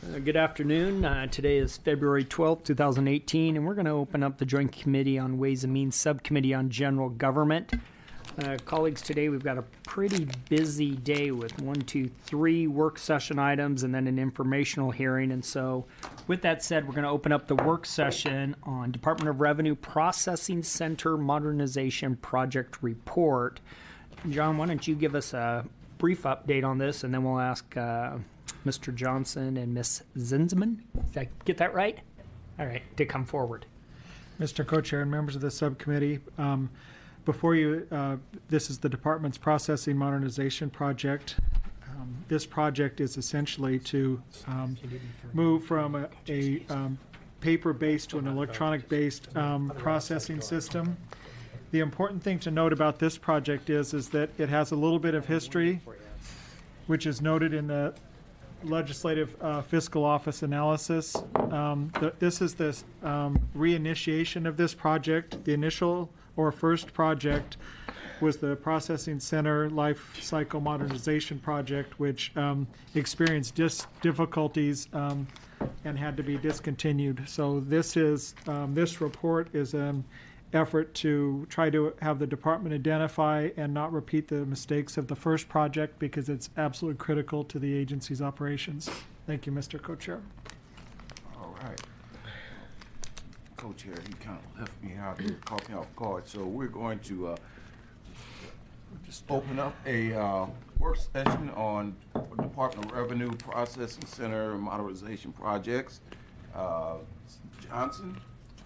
Good afternoon. Today is February 12th, 2018, and we're going to open up the Joint Committee on Ways and Means Subcommittee on General Government. Colleagues, today we've got a pretty busy day with 3 work session items and then an informational hearing. And so with that said, we're going to open up the work session on Department of Revenue Processing Center Modernization Project Report. John, why don't you give us a brief update on this, and then we'll ask Mr. Johnson and Ms. Zinsman, did I get that right? All right, to come forward. Mr. Co-Chair and members of the subcommittee, before you, this is the department's processing modernization project. This project is essentially to move from a paper-based to an electronic-based processing system. The important thing to note about this project is that it has a little bit of history, which is noted in the Legislative Fiscal Office analysis. This is the reinitiation of this project. The initial or first project was the Processing Center Life Cycle Modernization Project, which experienced difficulties and had to be discontinued. So this report is an effort to try to have the department identify and not repeat the mistakes of the first project, because it's absolutely critical to the agency's operations. Thank you, Mr. Co-Chair. All right. Co-Chair, he kind of left me out here, caught me off guard. So we're going to just open up a work session on Department of Revenue Processing Center Modernization Projects. Johnson.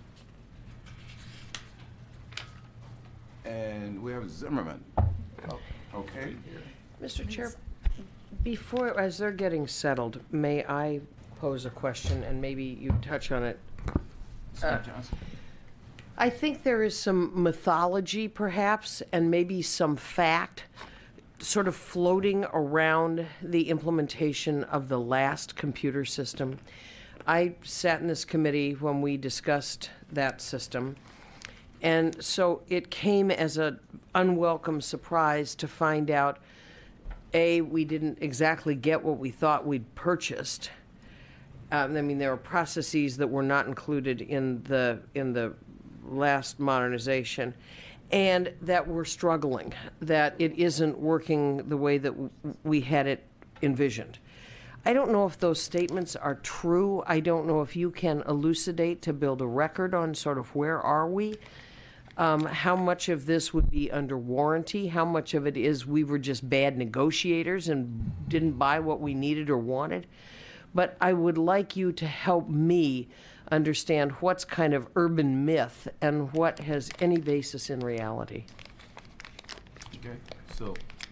And we have Zimmerman. Okay. Mr. Chair, before, as they're getting settled, may I pose a question, and maybe you touch on it? Johnson. I think there is some mythology, perhaps, and maybe some fact sort of floating around the implementation of the last computer system. I sat in this committee when we discussed that system. And so it came as an unwelcome surprise to find out, A, we didn't exactly get what we thought we'd purchased. I mean, there were processes that were not included in the last modernization, and that we're struggling, that it isn't working the way that we had it envisioned. I don't know if those statements are true. I don't know if you can elucidate to build a record on sort of where are we. How much of this would be under warranty? How much of it is we were just bad negotiators and didn't buy what we needed or wanted? But I would like you to help me understand what's kind of urban myth and what has any basis in reality. Okay. So,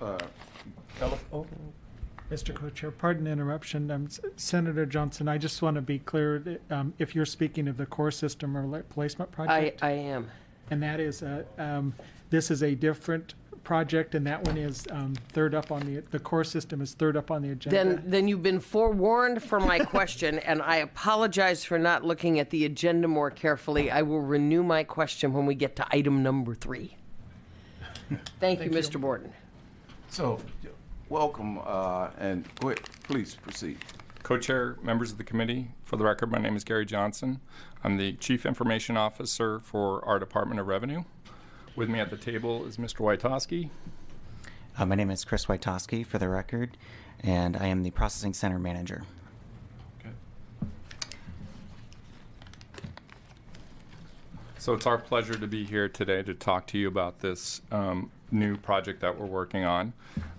Mr. Co-Chair, pardon the interruption. Senator Johnson, I just want to be clear that, if you're speaking of the core system or replacement project. I am. And that is, this is a different project, and that one is third up on the core system is third up on the agenda. Then you've been forewarned for my question, and I apologize for not looking at the agenda more carefully. I will renew my question when we get to item number 3. Thank you, Mr. Borden. So, welcome, and go ahead, please proceed. Co-chair, members of the committee, for the record, my name is Gary Johnson. I'm the Chief Information Officer for our Department of Revenue. With me at the table is Mr. Wojtowski. My name is Chris Wojtowski, for the record, and I am the Processing Center Manager. Okay. So it's our pleasure to be here today to talk to you about this new project that we're working on.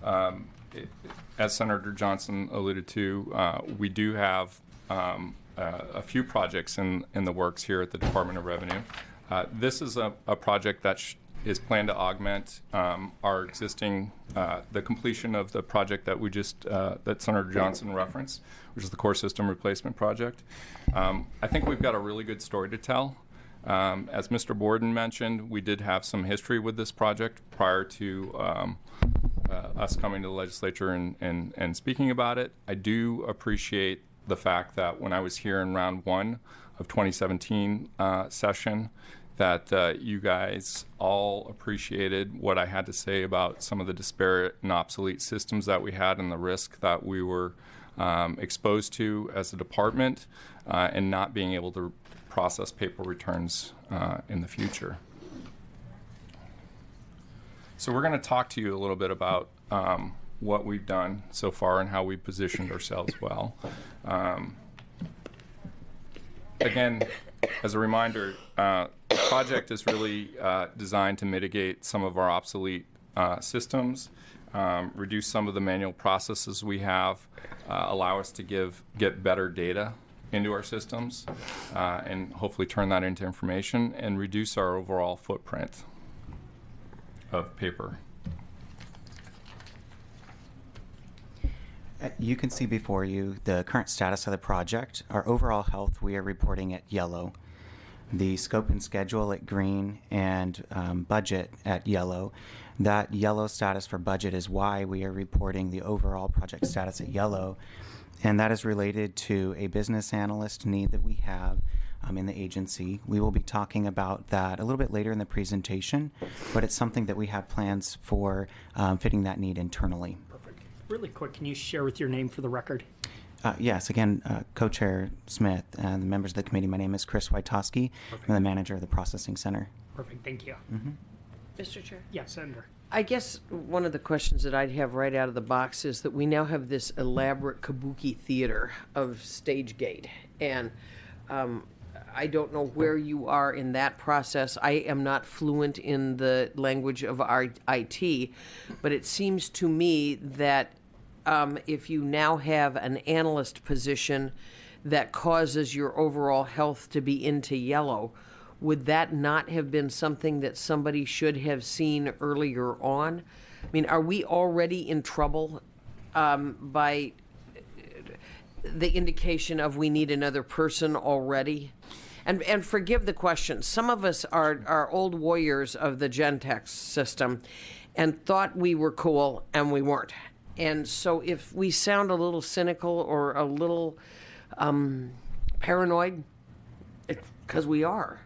As Senator Johnson alluded to, we do have a few projects in the works here at the Department of Revenue. This is a project that is planned to augment our existing, the completion of the project that we just, that Senator Johnson referenced, which is the core system replacement project. I think we've got a really good story to tell. As Mr. Borden mentioned, we did have some history with this project prior to us coming to the legislature and speaking about it. I do appreciate the fact that when I was here in round 1 of 2017 session, that you guys all appreciated what I had to say about some of the disparate and obsolete systems that we had and the risk that we were exposed to as a department and not being able to process paper returns in the future. So we're going to talk to you a little bit about what we've done so far and how we've positioned ourselves well. Again, as a reminder, the project is really designed to mitigate some of our obsolete systems, reduce some of the manual processes we have, allow us to get better data into our systems, and hopefully turn that into information and reduce our overall footprint of paper. You can see before you the current status of the project. Our overall health, we are reporting at yellow. The scope and schedule at green, and budget at yellow. That yellow status for budget is why we are reporting the overall project status at yellow. And that is related to a business analyst need that we have in the agency. We will be talking about that a little bit later in the presentation, but it's something that we have plans for fitting that need internally. Perfect. Really quick, can you share with your name for the record? Yes, again, Co-Chair Smith and the members of the committee, my name is Chris Wojtowski. I'm the manager of the Processing Center. Perfect, thank you. Mr. Chair? Yes, Senator. I guess one of the questions that I'd have right out of the box is that we now have this elaborate kabuki theater of StageGate. And I don't know where you are in that process. I am not fluent in the language of our IT, but it seems to me that if you now have an analyst position that causes your overall health to be into yellow, would that not have been something that somebody should have seen earlier on? I mean, are we already in trouble by the indication of we need another person already? And forgive the question. Some of us are old warriors of the Gentex system and thought we were cool, and we weren't. And so if we sound a little cynical or a little paranoid, it's because we are.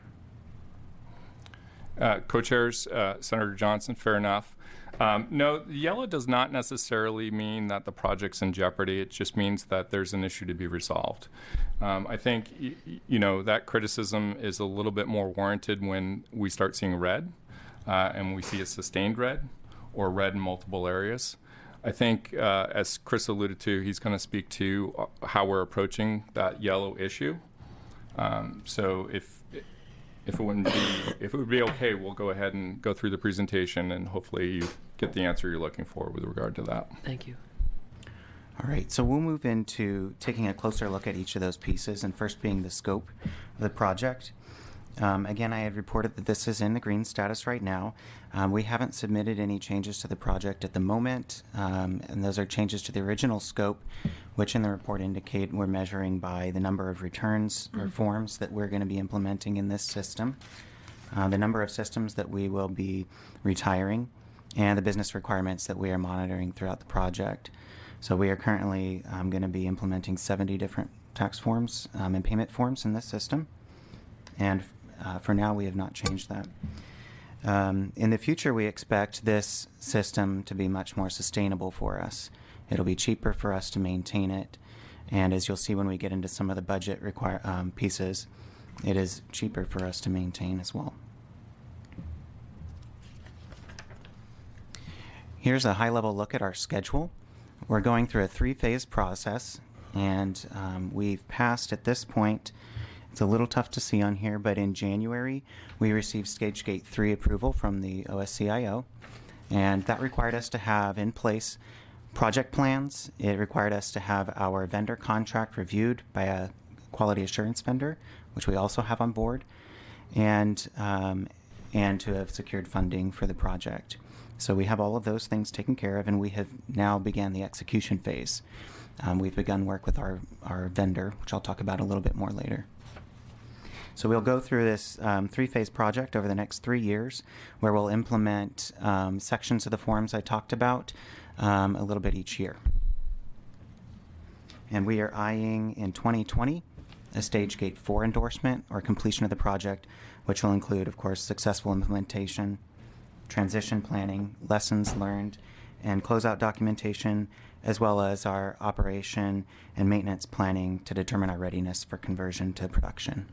Co-chairs, Senator Johnson, fair enough. No, yellow does not necessarily mean that the project's in jeopardy. It just means that there's an issue to be resolved. I think, that criticism is a little bit more warranted when we start seeing red and we see a sustained red or red in multiple areas. I think, as Chris alluded to, he's going to speak to how we're approaching that yellow issue. So if it would be okay, we'll go ahead and go through the presentation, and hopefully you get the answer you're looking for with regard to that. Thank you. All right, so we'll move into taking a closer look at each of those pieces, and first being the scope of the project. Again, I had reported that this is in the green status right now. We haven't submitted any changes to the project at the moment, and those are changes to the original scope, which in the report indicate we're measuring by the number of returns or forms that we're going to be implementing in this system, the number of systems that we will be retiring, and the business requirements that we are monitoring throughout the project. So we are currently going to be implementing 70 different tax forms and payment forms in this system, and for now, we have not changed that. In the future, we expect this system to be much more sustainable for us. It'll be cheaper for us to maintain it, and as you'll see when we get into some of the budget pieces, it is cheaper for us to maintain as well. Here's a high-level look at our schedule. We're going through a 3-phase process, and we've passed at this point. It's a little tough to see on here, but in January, we received StageGate 3 approval from the OSCIO, and that required us to have in place project plans. It required us to have our vendor contract reviewed by a quality assurance vendor, which we also have on board, and to have secured funding for the project. So we have all of those things taken care of, and we have now began the execution phase. We've begun work with our vendor, which I'll talk about a little bit more later. So we'll go through this 3-phase project over the next 3 years, where we'll implement sections of the forms I talked about a little bit each year. And we are eyeing in 2020 a StageGate 4 endorsement or completion of the project, which will include, of course, successful implementation, transition planning, lessons learned, and closeout documentation, as well as our operation and maintenance planning to determine our readiness for conversion to production.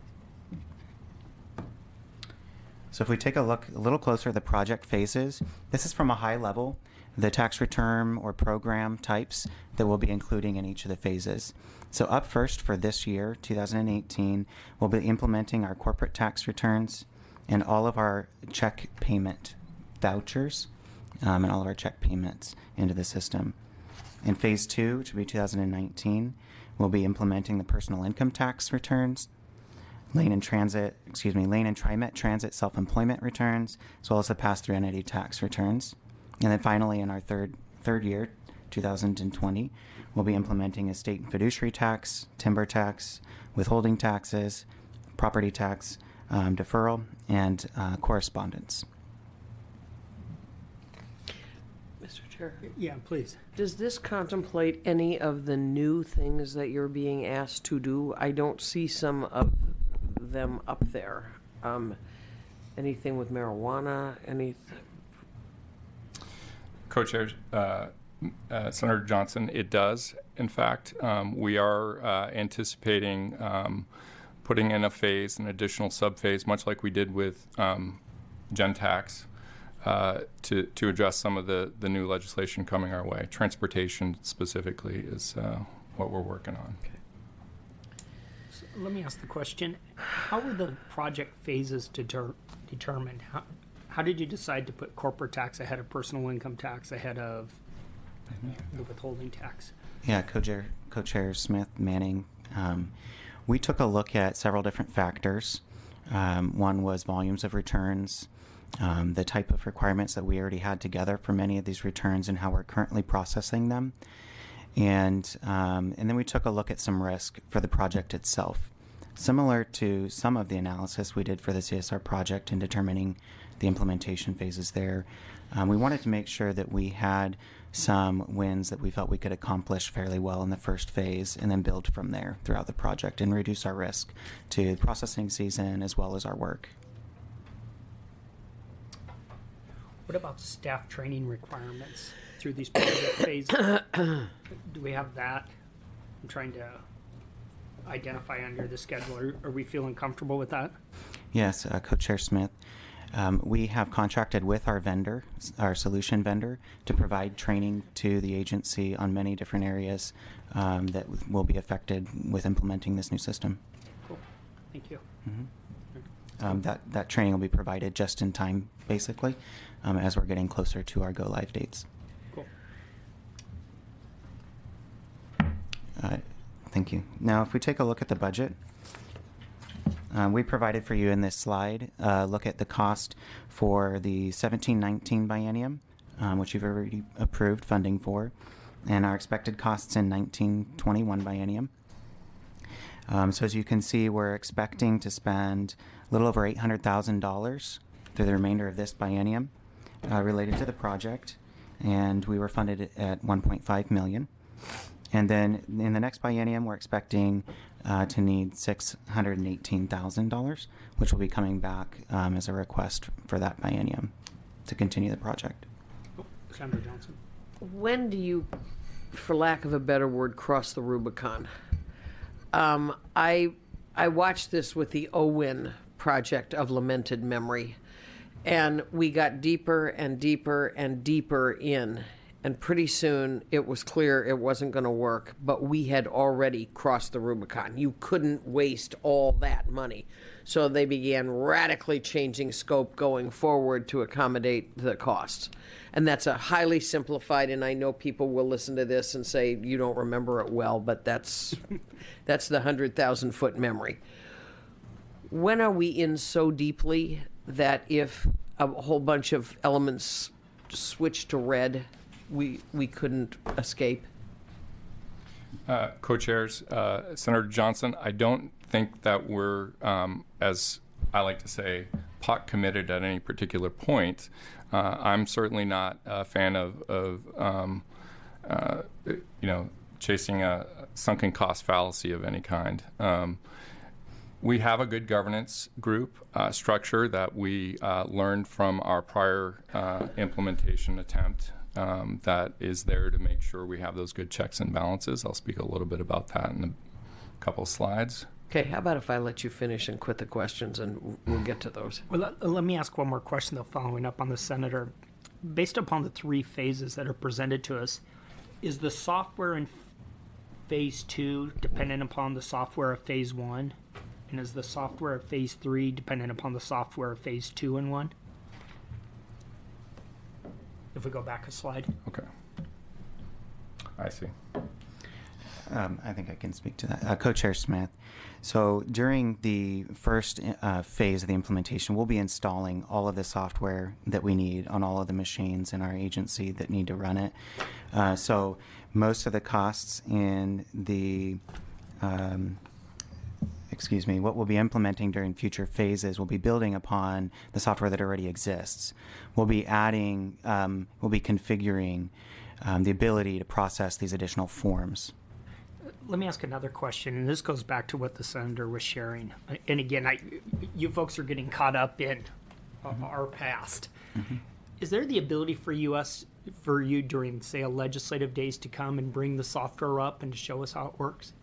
So if we take a look a little closer at the project phases, this is from a high level, the tax return or program types that we'll be including in each of the phases. So up first for this year, 2018, we'll be implementing our corporate tax returns and all of our check payment vouchers and all of our check payments into the system. In phase 2, which will be 2019, we'll be implementing the personal income tax returns, lane and TriMet transit self-employment returns, as well as the pass-through entity tax returns. And then finally, in our third year, 2020, we'll be implementing a state and fiduciary tax, timber tax, withholding taxes, property tax deferral, and correspondence. Mr. Chair, Yeah, please. does this contemplate any of the new things that you're being asked to do? I don't see some of them up there. Anything with marijuana, anything? Co-Chair Senator Johnson, it does. In fact, we are anticipating putting in a phase, an additional sub-phase, much like we did with Gen Tax, to address some of the new legislation coming our way. Transportation specifically is what we're working on. So let me ask the question: how were the project phases determined? How did you decide to put corporate tax ahead of personal income tax, ahead of the withholding tax? Yeah, Co-Chair Smith, Manning, we took a look at several different factors. One was volumes of returns, the type of requirements that we already had together for many of these returns and how we're currently processing them. And then we took a look at some risk for the project itself. Similar to some of the analysis we did for the CSR project in determining the implementation phases there, we wanted to make sure that we had some wins that we felt we could accomplish fairly well in the first phase and then build from there throughout the project and reduce our risk to the processing season as well as our work. What about staff training requirements through these project phases? Do we have that? I'm trying to identify under the schedule. Are we feeling comfortable with that? Yes, Co-Chair Smith. We have contracted with our vendor, our solution vendor, to provide training to the agency on many different areas that will be affected with implementing this new system. Cool. Thank you. That training will be provided just in time, basically, as we're getting closer to our go-live dates. Cool. Thank you. Now, if we take a look at the budget, we provided for you in this slide look at the cost for the 17-19 biennium, which you've already approved funding for, and our expected costs in 19-21 biennium. So as you can see, we're expecting to spend a little over $800,000 through the remainder of this biennium related to the project, and we were funded at $1.5 million. And then in the next biennium, we're expecting to need $618,000, which will be coming back as a request for that biennium to continue the project. Oh, Senator Johnson. When do you, for lack of a better word, cross the Rubicon? I watched this with the OWIN project of lamented memory, and we got deeper and deeper and deeper in. And pretty soon it was clear it wasn't going to work, but we had already crossed the Rubicon. You couldn't waste all that money. So they began radically changing scope going forward to accommodate the costs. And that's a highly simplified, and I know people will listen to this and say, you don't remember it well, but that's the 100,000-foot memory. When are we in so deeply that if a whole bunch of elements switch to red, we couldn't escape? Co-chairs, Senator Johnson, I don't think that we're, as I like to say, pot committed at any particular point. I'm certainly not a fan of chasing a sunken cost fallacy of any kind. We have a good governance group structure that we learned from our prior implementation attempt that is there to make sure we have those good checks and balances. I'll speak a little bit about that in a couple of slides. Okay, how about if I let you finish and quit the questions and we'll get to those? Well, let me ask one more question, though, following up on the Senator. Based upon the 3 phases that are presented to us, is the software in phase 2 dependent upon the software of phase 1? And is the software of phase 3 dependent upon the software of phase 2 and 1? If we go back a slide. Okay. I see. I think I can speak to that. Co-Chair Smith. So during the first phase of the implementation, we'll be installing all of the software that we need on all of the machines in our agency that need to run it. So most of the costs in the what we'll be implementing during future phases will be building upon the software that already exists. We'll be adding, we'll be configuring the ability to process these additional forms. Let me ask another question, and this goes back to what the Senator was sharing. And again, you folks are getting caught up in our past. Mm-hmm. Is there the ability for you during, say, a legislative days to come and bring the software up and to show us how it works?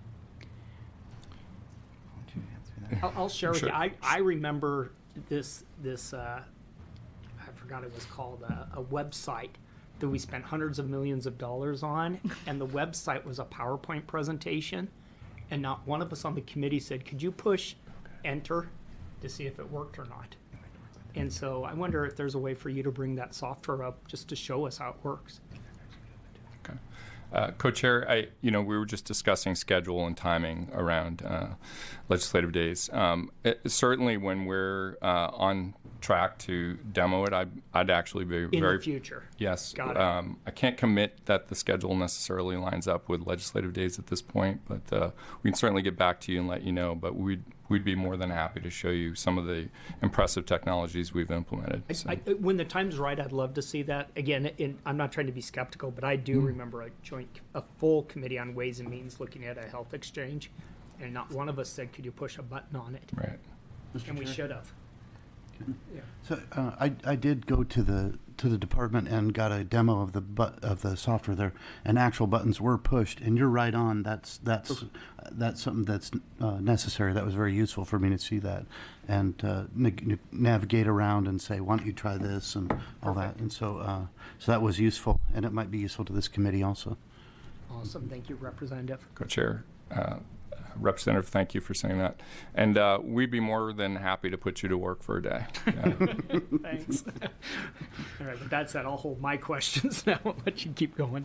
I'll share with you. I remember this I forgot it was called a website that we spent hundreds of millions of dollars on, and the website was a PowerPoint presentation, and not one of us on the committee said, could you push enter to see if it worked or not? And so I wonder if there's a way for you to bring that software up just to show us how it works. Okay. Co-Chair, we were just discussing schedule and timing around legislative days. Certainly, when we're on track to demo it, I'd actually be in very the future. Yes, Got it. I can't commit that the schedule necessarily lines up with legislative days at this point, but we can certainly get back to you and let you know. But we'd be more than happy to show you some of the impressive technologies we've implemented. When the time's right, I'd love to see that. Again, I'm not trying to be skeptical, but I do remember a full committee on Ways and Means looking at a health exchange, and not one of us said, could you push a button on it? Right. And we should have. Yeah. So I did go to the department and got a demo of the software there, and actual buttons were pushed. And you're right on. That's something that's necessary. That was very useful for me to see that, and navigate around and say, why don't you try this and all that. And so that was useful, and it might be useful to this committee also. Awesome. Thank you, Representative. Co-Chair. Representative, thank you for saying that. And we'd be more than happy to put you to work for a day. Yeah. Thanks. All right, with that said, I'll hold my questions now. I'll let you keep going.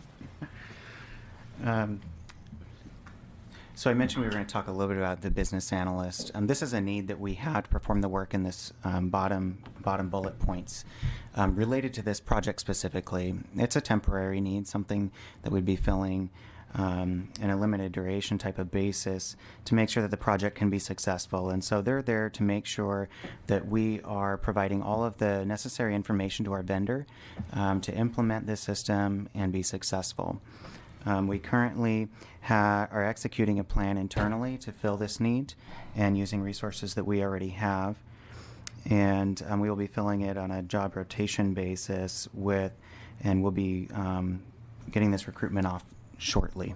So I mentioned we were going to talk a little bit about the business analyst. This is a need that we had to perform the work in this bottom bullet points. Related to this project specifically, it's a temporary need, something that we'd be filling in a limited duration type of basis to make sure that the project can be successful. And so they're there to make sure that we are providing all of the necessary information to our vendor to implement this system and be successful. We currently are executing a plan internally to fill this need and using resources that we already have. And we will be filling it on a job rotation basis and we'll be getting this recruitment off shortly.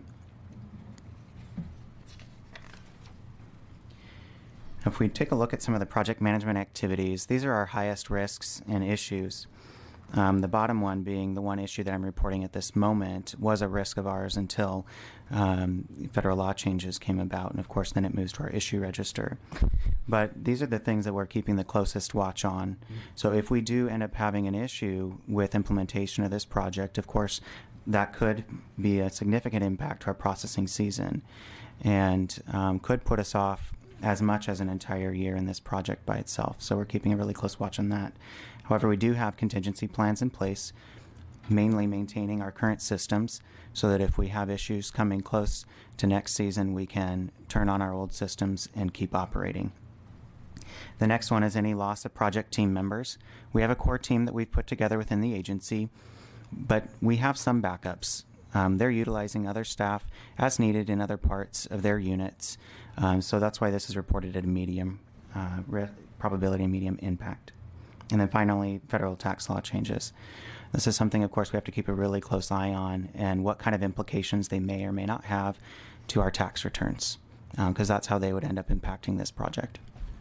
If we take a look at some of the project management activities, these are our highest risks and issues. The bottom one being the one issue that I'm reporting at this moment was a risk of ours until federal law changes came about, and of course then it moves to our issue register. But these are the things that we're keeping the closest watch on. So if we do end up having an issue with implementation of this project, of course that could be a significant impact to our processing season and could put us off as much as an entire year in this project by itself. So we're keeping a really close watch on that. However, we do have contingency plans in place, mainly maintaining our current systems so that if we have issues coming close to next season, we can turn on our old systems and keep operating. The next one is any loss of project team members. We have a core team that we've put together within the agency, but we have some backups they're utilizing other staff as needed in other parts of their units. So that's why this is reported at a medium probability and medium impact. And then finally, federal tax law changes. This is something, of course, we have to keep a really close eye on, and what kind of implications they may or may not have to our tax returns, because that's how they would end up impacting this project.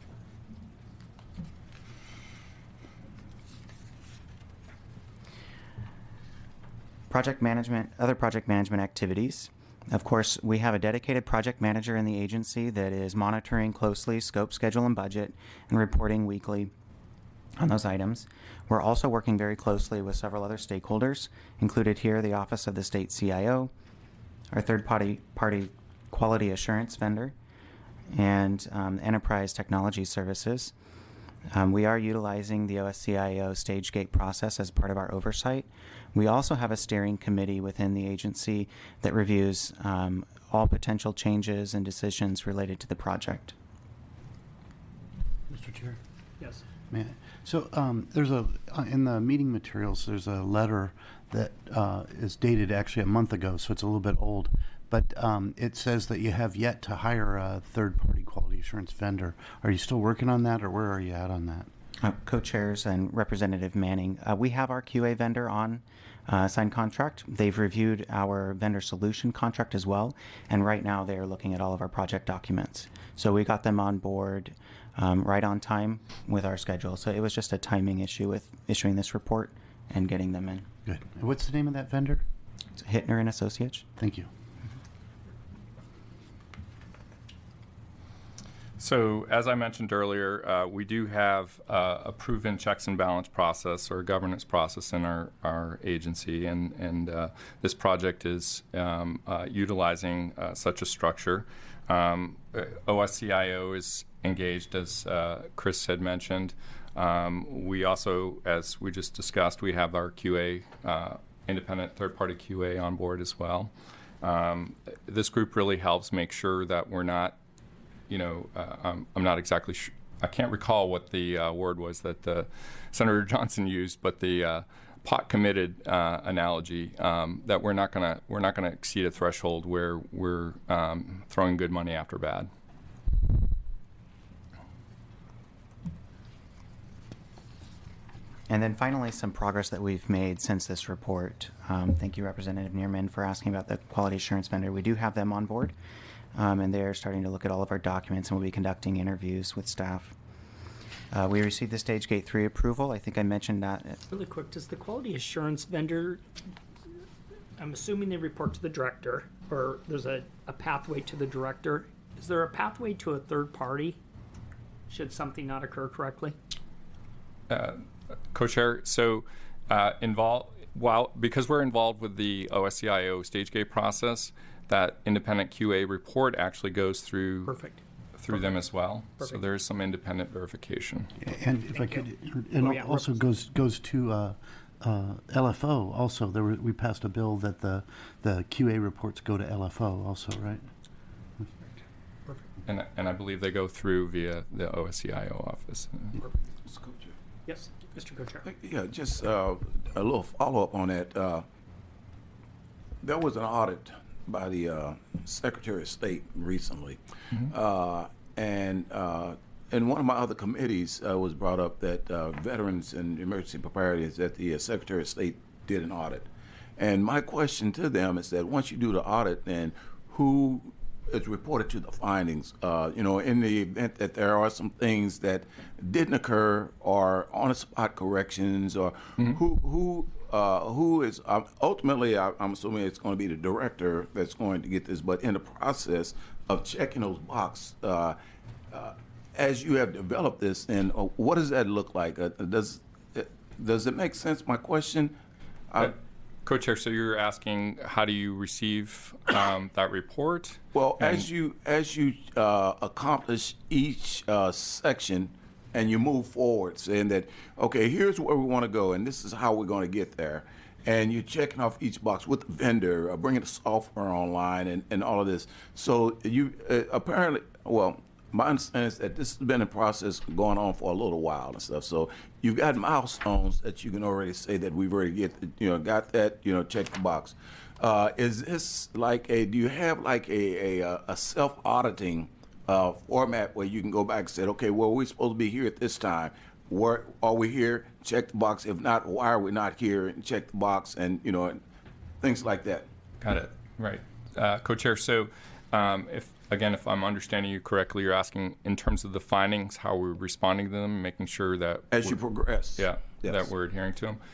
Project management, other project management activities. Of course, we have a dedicated project manager in the agency that is monitoring closely scope, schedule, and budget, and reporting weekly on those items. We're also working very closely with several other stakeholders, included here the Office of the State CIO, our third-party quality assurance vendor, and Enterprise Technology Services. We are utilizing the OSCIO stage gate process as part of our oversight. We also have a steering committee within the agency that reviews all potential changes and decisions related to the project. Mr. Chair. Yes. So there's in the meeting materials, there's a letter that is dated actually a month ago, so it's a little bit old. But it says that you have yet to hire a third-party quality assurance vendor. Are you still working on that, or where are you at on that? Co-chairs and Representative Manning, we have our QA vendor on signed contract. They've reviewed our vendor solution contract as well, and right now they are looking at all of our project documents. So we got them on board right on time with our schedule. So it was just a timing issue with issuing this report and getting them in. Good. And what's the name of that vendor? It's Hittner and Associates. Thank you. So, as I mentioned earlier, we do have a proven checks and balance process or governance process in our agency, and this project is utilizing such a structure. OSCIO is engaged, as Chris had mentioned. We also, as we just discussed, we have our QA, independent third-party QA on board as well. This group really helps make sure that we're not, I'm not exactly sure. I can't recall what the word was that Senator Johnson used, but the pot committed analogy, that we're not gonna exceed a threshold where we're throwing good money after bad. And then finally, some progress that we've made since this report. Thank you, Representative Neerman, for asking about the quality assurance vendor. We do have them on board, and they're starting to look at all of our documents, and we'll be conducting interviews with staff. We received the Stage Gate 3 approval. I think I mentioned that. Really quick, does the quality assurance vendor, I'm assuming they report to the director, or there's a pathway to the director. Is there a pathway to a third party should something not occur correctly? Co-chair, so because we're involved with the OSCIO stage gate process, that independent QA report actually goes through them as well. Perfect. So there is some independent verification. And if I could, and also goes to LFO. Also, we passed a bill that the QA reports go to LFO. Also, right? And I believe they go through via the OSCIO office. Yes, Mr. Co-Chair. Yeah, just a little follow-up on that. There was an audit by the Secretary of State recently, and in one of my other committees was brought up that veterans and emergency preparedness, that the Secretary of State did an audit. And my question to them is that once you do the audit, then who is reported to the findings? In the event that there are some things that didn't occur or on-the-spot corrections, or who is ultimately, I'm assuming it's going to be the director that's going to get this, but in the process of checking those boxes, as you have developed this, then what does that look like? Does it make sense, my question? Co-chair, so you're asking how do you receive that report? Well, as you accomplish each section and you move forward, saying that, okay, here's where we want to go, and this is how we're going to get there, and you're checking off each box with the vendor, bringing the software online, and all of this. So you apparently, well, my understanding is that this has been a process going on for a little while and stuff. So you've got milestones that you can already say that we've already got that, check the box. Is this like do you have like a self-auditing format where you can go back and say, okay, well, we're supposed to be here at this time. Where are we here? Check the box. If not, why are we not here? And check the box, and and things like that. Got it. Right. Co-chair, so if I'm understanding you correctly, you're asking in terms of the findings, how we're responding to them, making sure that As you progress. Yeah, Yes. that we're adhering to them.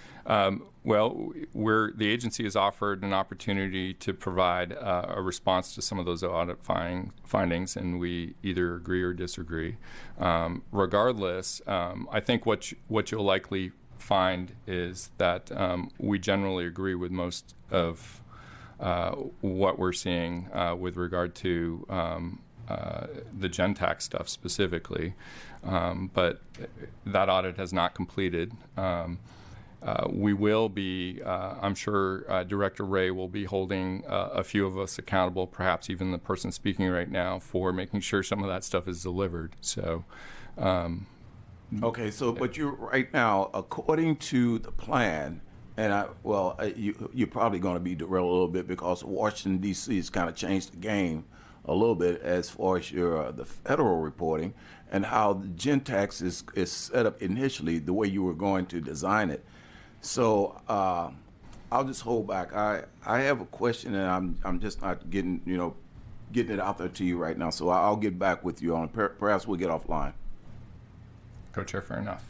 The agency has offered an opportunity to provide a response to some of those audit findings, and we either agree or disagree. Regardless, I think what you'll likely find is that we generally agree with most of what we're seeing with regard to the Gentax stuff specifically, but that audit has not completed. We will be, I'm sure Director Ray will be holding a few of us accountable, perhaps even the person speaking right now, for making sure some of that stuff is delivered. So, Okay, so but you're right now, according to the plan, and you're probably going to be derailed a little bit because Washington D.C. has kind of changed the game a little bit as far as the federal reporting and how the Gentax is set up initially, the way you were going to design it. So I'll just hold back. I have a question, and I'm just not getting it out there to you right now. So I'll get back with you on it. Perhaps we'll get offline. Co-chair, fair enough.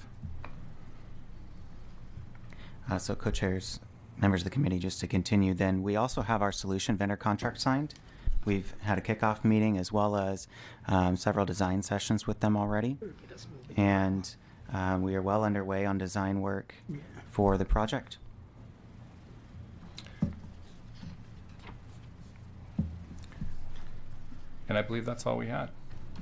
So co-chairs, members of the committee, just to continue then, we also have our solution vendor contract signed. We've had a kickoff meeting as well as several design sessions with them already. And we are well underway on design work for the project. And I believe that's all we had.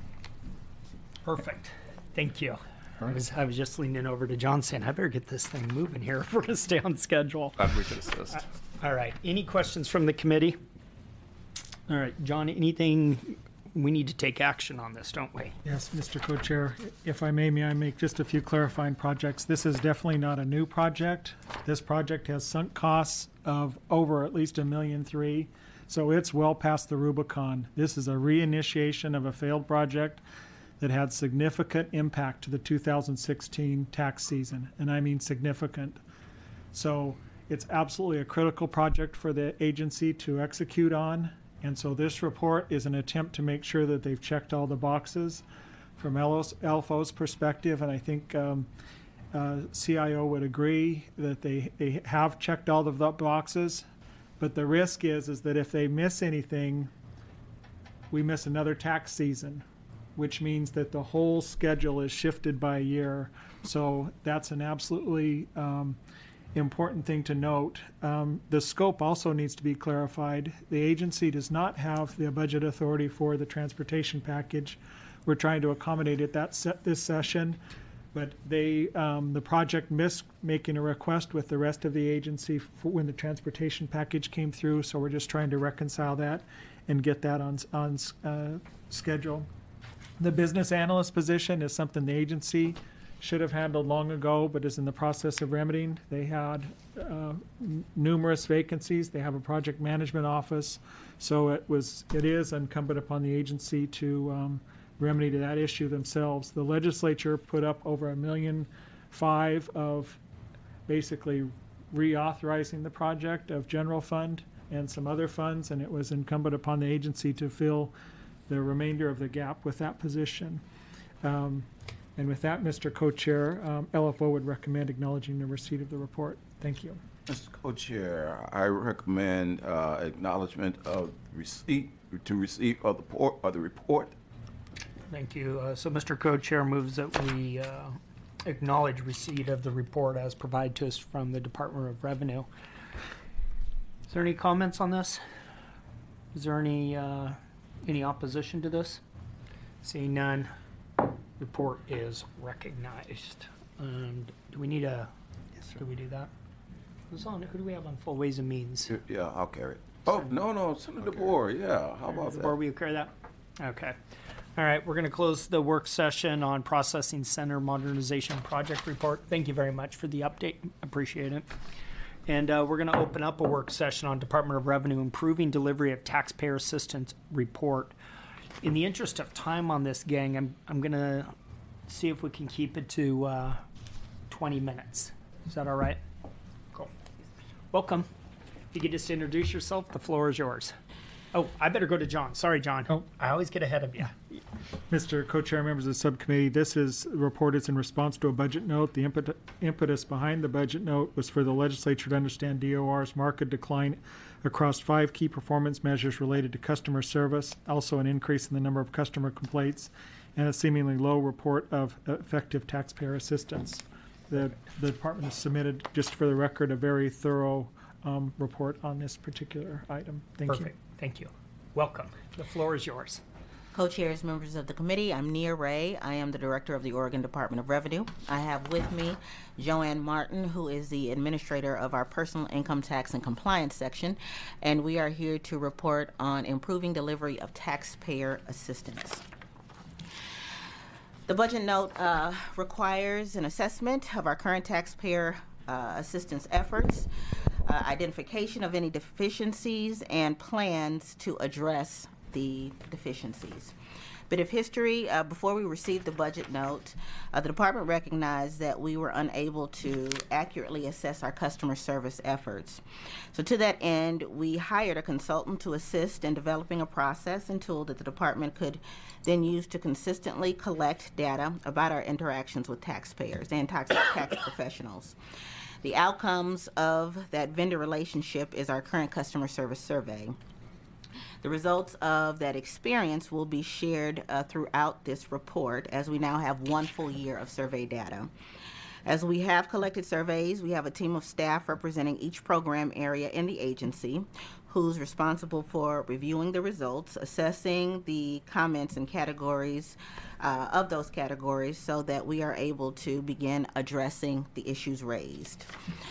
Perfect. Thank you. I was just leaning over to John saying, I better get this thing moving here if we're going to stay on schedule. Glad we could assist. All right. Any questions from the committee? All right. John, anything? We need to take action on this, don't we? Yes, Mr. Co-Chair, if I may I make just a few clarifying projects? This is definitely not a new project. This project has sunk costs of over at least $1.3 million, so it's well past the Rubicon. This is a reinitiation of a failed project that had significant impact to the 2016 tax season, and I mean significant. So it's absolutely a critical project for the agency to execute on. And so this report is an attempt to make sure that they've checked all the boxes from LFO's perspective. And I think CIO would agree that they have checked all of the boxes. But the risk is that if they miss anything, we miss another tax season, which means that the whole schedule is shifted by a year. So that's an absolutely important thing to note. The scope also needs to be clarified. The agency does not have the budget authority for the transportation package. We're trying to accommodate it this session, but the project missed making a request with the rest of the agency when the transportation package came through. So we're just trying to reconcile that and get that on schedule. The business analyst position is something the agency should have handled long ago, but is in the process of remedying. They had numerous vacancies. They have a project management office, so it is incumbent upon the agency to remedy to that issue themselves. The legislature put up over $1.5 million of basically reauthorizing the project of general fund and some other funds, and it was incumbent upon the agency to fill the remainder of the gap with that position. And with that, Mr. Co-Chair, LFO would recommend acknowledging the receipt of the report. Thank you. Mr. Co-Chair, I recommend acknowledgement of receipt of the report. Thank you. So Mr. Co-Chair moves that we acknowledge receipt of the report as provided to us from the Department of Revenue. Is there any comments on this? Is there any opposition to this? Seeing none, report is recognized. Do we need a? Yes, sir. Do we do that? Who do we have on full Ways and Means? Yeah, I'll carry it. Oh, no, Senator DeBoer, yeah, how about that? Before we carry that? Okay. All right, we're going to close the work session on Processing Center Modernization Project Report. Thank you very much for the update. Appreciate it. And we're going to open up a work session on Department of Revenue improving delivery of taxpayer assistance report. In the interest of time on this, gang, I'm going to see if we can keep it to 20 minutes. Is that all right? Cool. Welcome. If you could just introduce yourself, the floor is yours. Oh, I better go to John. Sorry, John. Oh. I always get ahead of you. Mr. Co-Chair, members of the subcommittee, this is report is in response to a budget note. The impetus behind the budget note was for the legislature to understand DOR's market decline across 5 key performance measures related to customer service, also an increase in the number of customer complaints, and a seemingly low report of effective taxpayer assistance. The department has submitted, just for the record, a very thorough report on this particular item. Thank you. Perfect. Thank you. Welcome. The floor is yours. Co-chairs, members of the committee, I'm Nia Ray. I am the director of the Oregon Department of Revenue. I have with me Joanne Martin, who is the administrator of our personal income tax and compliance section, and we are here to report on improving delivery of taxpayer assistance. The budget note requires an assessment of our current taxpayer assistance efforts, identification of any deficiencies, and plans to address the deficiencies. Bit of history, before we received the budget note, the department recognized that we were unable to accurately assess our customer service efforts. So to that end, we hired a consultant to assist in developing a process and tool that the department could then use to consistently collect data about our interactions with taxpayers and tax professionals. The outcomes of that vendor relationship is our current customer service survey. The results of that experience will be shared throughout this report, as we now have 1 full year of survey data. As we have collected surveys, we have a team of staff representing each program area in the agency who's responsible for reviewing the results, assessing the comments and categories of those categories so that we are able to begin addressing the issues raised.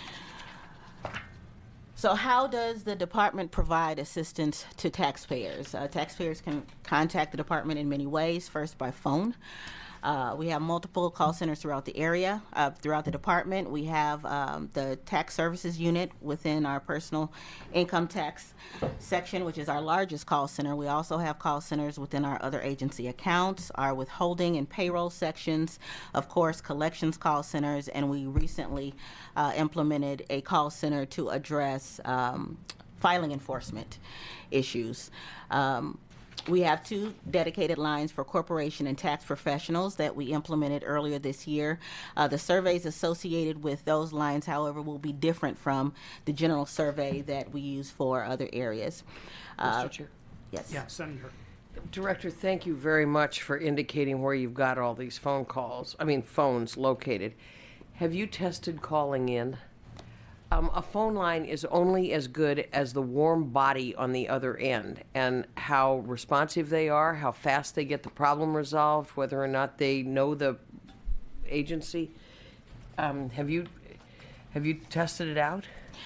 So how does the department provide assistance to taxpayers? Taxpayers can contact the department in many ways. First, by phone. We have multiple call centers throughout the area, throughout the department. We have the tax services unit within our personal income tax section, which is our largest call center. We also have call centers within our other agency accounts, our withholding and payroll sections, of course, collections call centers, and we recently implemented a call center to address filing enforcement issues. We have 2 dedicated lines for corporation and tax professionals that we implemented earlier this year. The surveys associated with those lines, however, will be different from the general survey that we use for other areas. Mr. Chair. Yes. Yeah, Senator. Director, thank you very much for indicating where you've got all these phones located. Have you tested calling in? A phone line is only as good as the warm body on the other end, and how responsive they are, how fast they get the problem resolved, whether or not they know the agency. Have you tested it out?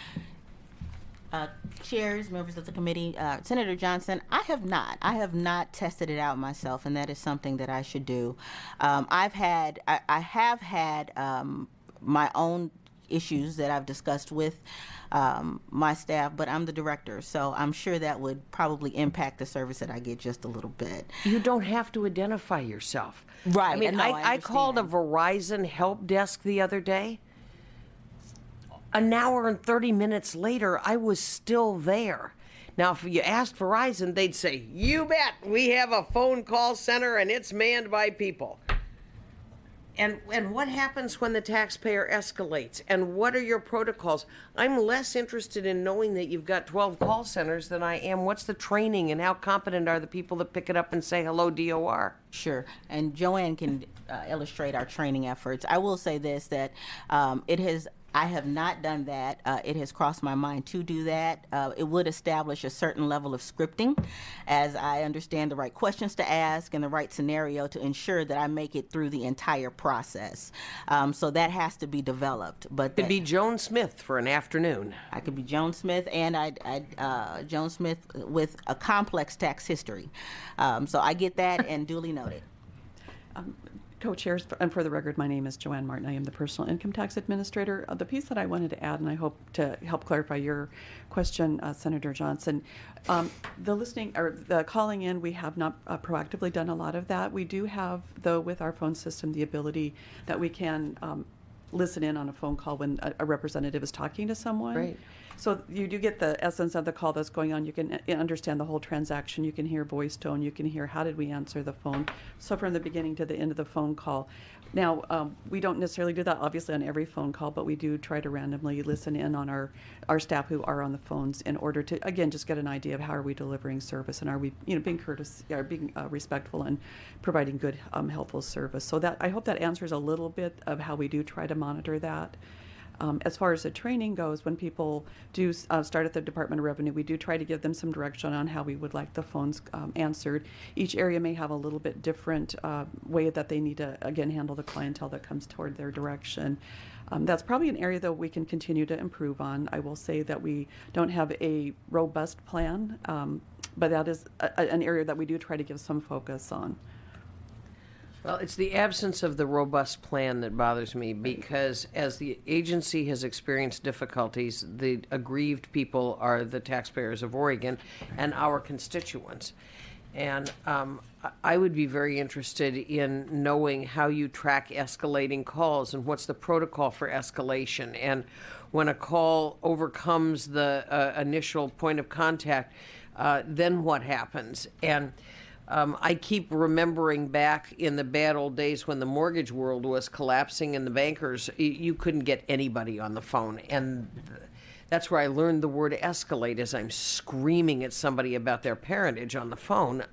Chairs, members of the committee, Senator Johnson, I have not tested it out myself, and that is something that I should do. I have had my own issues that I've discussed with my staff, but I'm the director, so I'm sure that would probably impact the service that I get just a little bit. You don't have to identify yourself. Right. I mean, No, I called a Verizon help desk the other day. An hour and 30 minutes later, I was still there. Now, if you asked Verizon, they'd say, "You bet, we have a phone call center and it's manned by people." And what happens when the taxpayer escalates? And what are your protocols? I'm less interested in knowing that you've got 12 call centers than I am what's the training and how competent are the people that pick it up and say, "Hello, DOR." Sure, and Joanne can illustrate our training efforts. I will say this, that I have not done that. It has crossed my mind to do that. It would establish a certain level of scripting, as I understand the right questions to ask and the right scenario to ensure that I make it through the entire process. So that has to be developed. But Could be Joan Smith for an afternoon. I could be Joan Smith, and Joan Smith with a complex tax history. So I get that, and duly noted. Co-chairs, and for the record, my name is Joanne Martin. I am the Personal Income Tax Administrator. The piece that I wanted to add, and I hope to help clarify your question, Senator Johnson, the calling in, we have not proactively done a lot of that. We do have, though, with our phone system, the ability that we can listen in on a phone call when a representative is talking to someone. Right. So you do get the essence of the call that's going on. You can understand the whole transaction. You can hear voice tone. You can hear how did we answer the phone. So from the beginning to the end of the phone call. Now, we don't necessarily do that, obviously, on every phone call, but we do try to randomly listen in on our staff who are on the phones in order to, again, just get an idea of how are we delivering service and are we, being courteous, being respectful and providing good, helpful service. So that I hope that answers a little bit of how we do try to monitor that. As far as the training goes, when people do start at the Department of Revenue, we do try to give them some direction on how we would like the phones answered. Each area may have a little bit different way that they need to, again, handle the clientele that comes toward their direction. That's probably an area that we can continue to improve on. I will say that we don't have a robust plan, but that is an area that we do try to give some focus on. Well, it's the absence of the robust plan that bothers me, because as the agency has experienced difficulties, the aggrieved people are the taxpayers of Oregon and our constituents. And I would be very interested in knowing how you track escalating calls and what's the protocol for escalation. And when a call overcomes the initial point of contact, then what happens? And I keep remembering back in the bad old days when the mortgage world was collapsing and the bankers, you couldn't get anybody on the phone. And that's where I learned the word escalate, as I'm screaming at somebody about their parentage on the phone.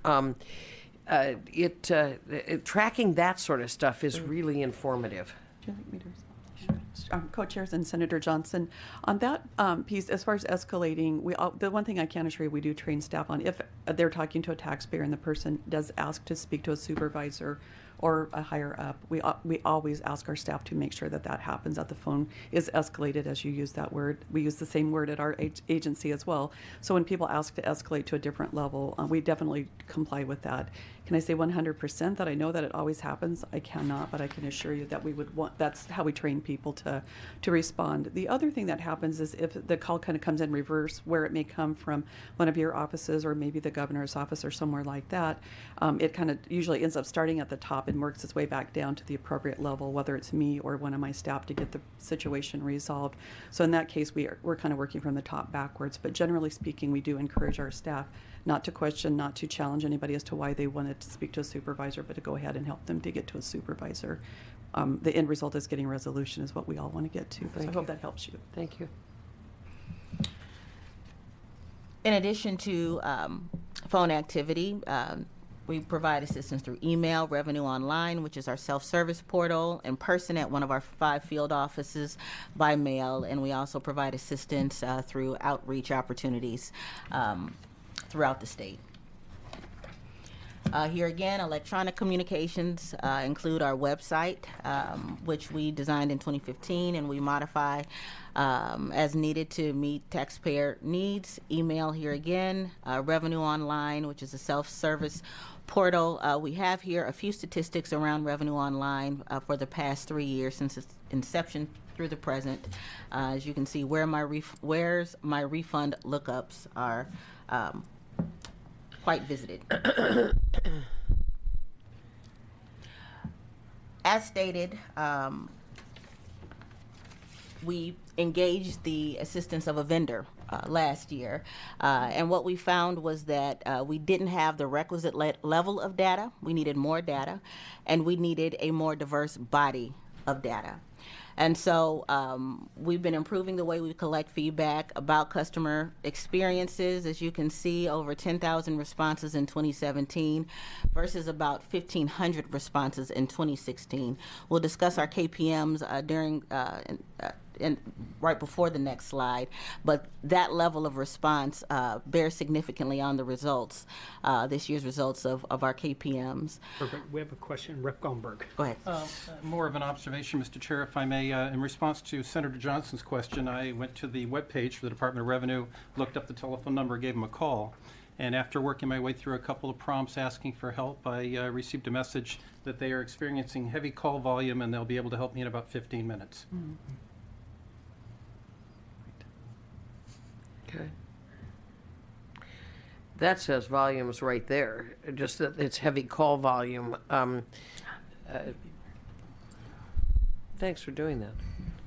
Tracking that sort of stuff is really informative. Would you like me to respond? Co-chairs and Senator Johnson, on that piece, as far as escalating, the one thing I can assure you, we do train staff on if they're talking to a taxpayer and the person does ask to speak to a supervisor or a higher up, we always ask our staff to make sure that that happens, that the phone is escalated, as you use that word. We use the same word at our agency as well. So when people ask to escalate to a different level, we definitely comply with that. Can I say 100% that I know that it always happens? I cannot, but I can assure you that we would want, that's how we train people to respond. The other thing that happens is if the call kind of comes in reverse, where it may come from one of your offices or maybe the governor's office or somewhere like that, it kind of usually ends up starting at the top and works its way back down to the appropriate level, whether it's me or one of my staff, to get the situation resolved. So in that case, we're kind of working from the top backwards. But generally speaking, we do encourage our staff not to question, not to challenge anybody as to why they wanted to speak to a supervisor, but to go ahead and help them to get to a supervisor. The end result is getting resolution is what we all want to get to. So I hope that helps you. Thank you. In addition to phone activity, we provide assistance through email, Revenue Online, which is our self-service portal, in person at one of our 5 field offices, by mail, and we also provide assistance through outreach opportunities throughout the state. Here again, electronic communications include our website, which we designed in 2015, and we modify as needed to meet taxpayer needs. Email here again, Revenue Online, which is a self-service portal. We have here a few statistics around Revenue Online for the past 3 years since its inception through the present. As you can see, where's my refund lookups are quite visited. As stated, we engaged the assistance of a vendor last year, and what we found was that we didn't have the requisite level of data. We needed more data, and we needed a more diverse body of data. And so we've been improving the way we collect feedback about customer experiences. As you can see, over 10,000 responses in 2017 versus about 1,500 responses in 2016. We'll discuss our KPMs during and right before the next slide, but that level of response bears significantly on the results, this year's results of our KPMs. Perfect. We have a question. Rep. Gomberg. Go ahead. More of an observation, Mr. Chair, if I may. In response to Senator Johnson's question, I went to the webpage for the Department of Revenue, looked up the telephone number, gave them a call. And after working my way through a couple of prompts asking for help, I received a message that they are experiencing heavy call volume and they'll be able to help me in about 15 minutes. Okay. That says volumes right there, just that it's heavy call volume. Thanks for doing that.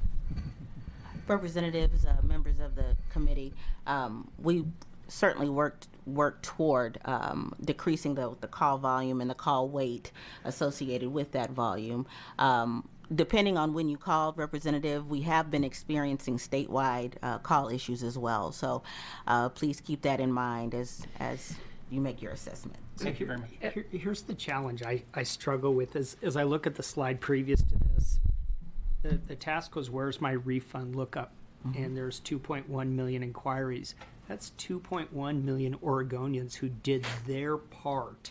Representatives, members of the committee, we certainly worked toward decreasing the call volume and the call weight associated with that volume. Depending on when you called, Representative, we have been experiencing statewide call issues as well. So please keep that in mind as you make your assessment. Thank you very much. Here's the challenge I struggle with as I look at the slide previous to this. The task was, where's my refund lookup? And there's 2.1 million inquiries. That's 2.1 million Oregonians who did their part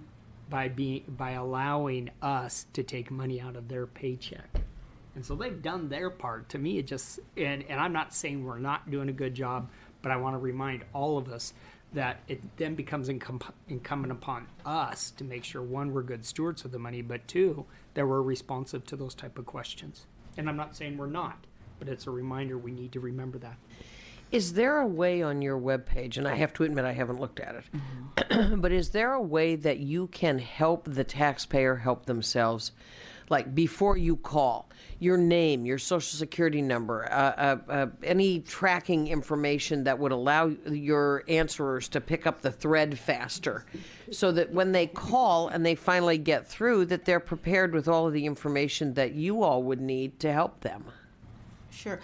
by allowing us to take money out of their paycheck. And so they've done their part. To me, it just, and I'm not saying we're not doing a good job, but I want to remind all of us that it then becomes incumbent upon us to make sure, one, we're good stewards of the money, but two, that we're responsive to those type of questions. And I'm not saying we're not, but it's a reminder we need to remember that. Is there a way on your webpage, and I have to admit I haven't looked at it, but is there a way that you can help the taxpayer help themselves? Like before you call, your name, your social security number, any tracking information that would allow your answerers to pick up the thread faster, so that when they call and they finally get through, that they're prepared with all of the information that you all would need to help them? Sure.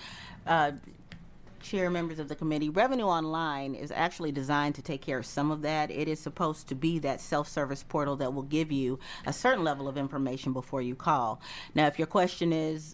Chair, members of the committee, Revenue Online is actually designed to take care of some of that. It is supposed to be that self-service portal that will give you a certain level of information before you call. Now, if your question is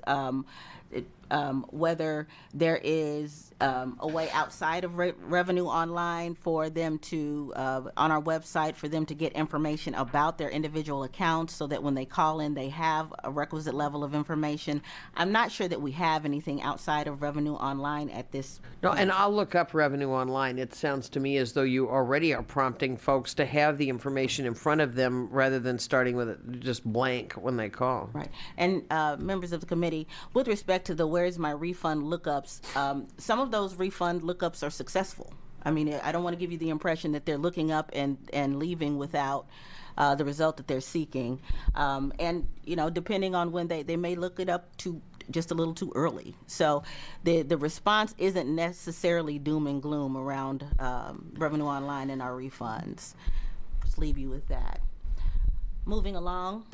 whether there is a way outside of Revenue Online for them to, on our website, for them to get information about their individual accounts so that when they call in, they have a requisite level of information. I'm not sure that we have anything outside of Revenue Online at this No, and I'll look up Revenue Online. It sounds to me as though you already are prompting folks to have the information in front of them rather than starting with it just blank when they call. Right. And members of the committee, with respect to the where's my refund lookups, some of those refund lookups are successful. I mean, I don't want to give you the impression that they're looking up and leaving without the result that they're seeking. And, you know, depending on when they may look it up to just a little too early. So the response isn't necessarily doom and gloom around Revenue Online and our refunds. Just leave you with that. Moving along.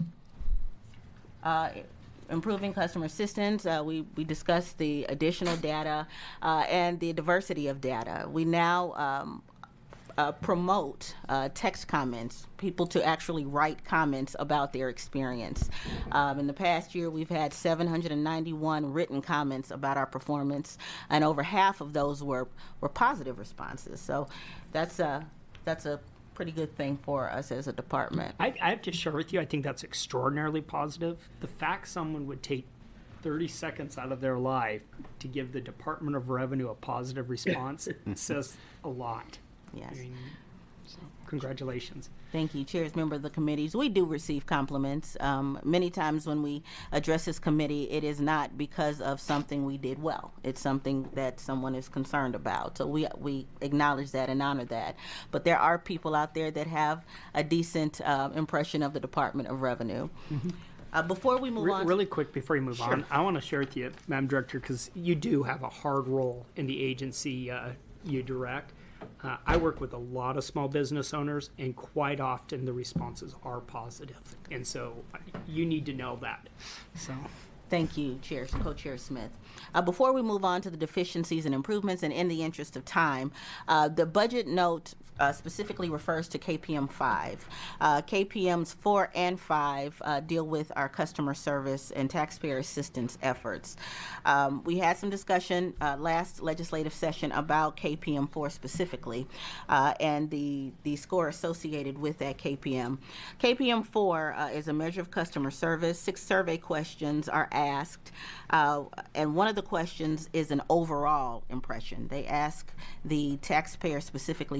Improving customer assistance, we discussed the additional data and the diversity of data. We now promote text comments, people to actually write comments about their experience. In the past year, we've had 791 written comments about our performance, and over half of those were positive responses. So that's a pretty good thing for us as a department. I have to share with you, I think that's extraordinarily positive. The fact someone would take 30 seconds out of their life to give the Department of Revenue a positive response says a lot. Yes. I mean, so congratulations. Thank you, chairs, member of the committees. We do receive compliments. Many times when we address this committee, it is not because of something we did well. It's something that someone is concerned about. So we acknowledge that and honor that. But there are people out there that have a decent impression of the Department of Revenue. Before we move on. Really quick before you move Sure. on, I want to share with you, Madam Director, because you do have a hard role in the agency you direct. I work with a lot of small business owners, and quite often the responses are positive. And so you need to know that. So. Thank you, Co-Chair Smith. Before we move on to the deficiencies and improvements, and in the interest of time, the budget note specifically refers to KPM 5. KPMs 4 and 5 deal with our customer service and taxpayer assistance efforts. We had some discussion last legislative session about KPM 4 specifically, and the score associated with that KPM. KPM 4 is a measure of customer service. 6 survey questions are asked, and one of the questions is an overall impression. They ask the taxpayer specifically, what is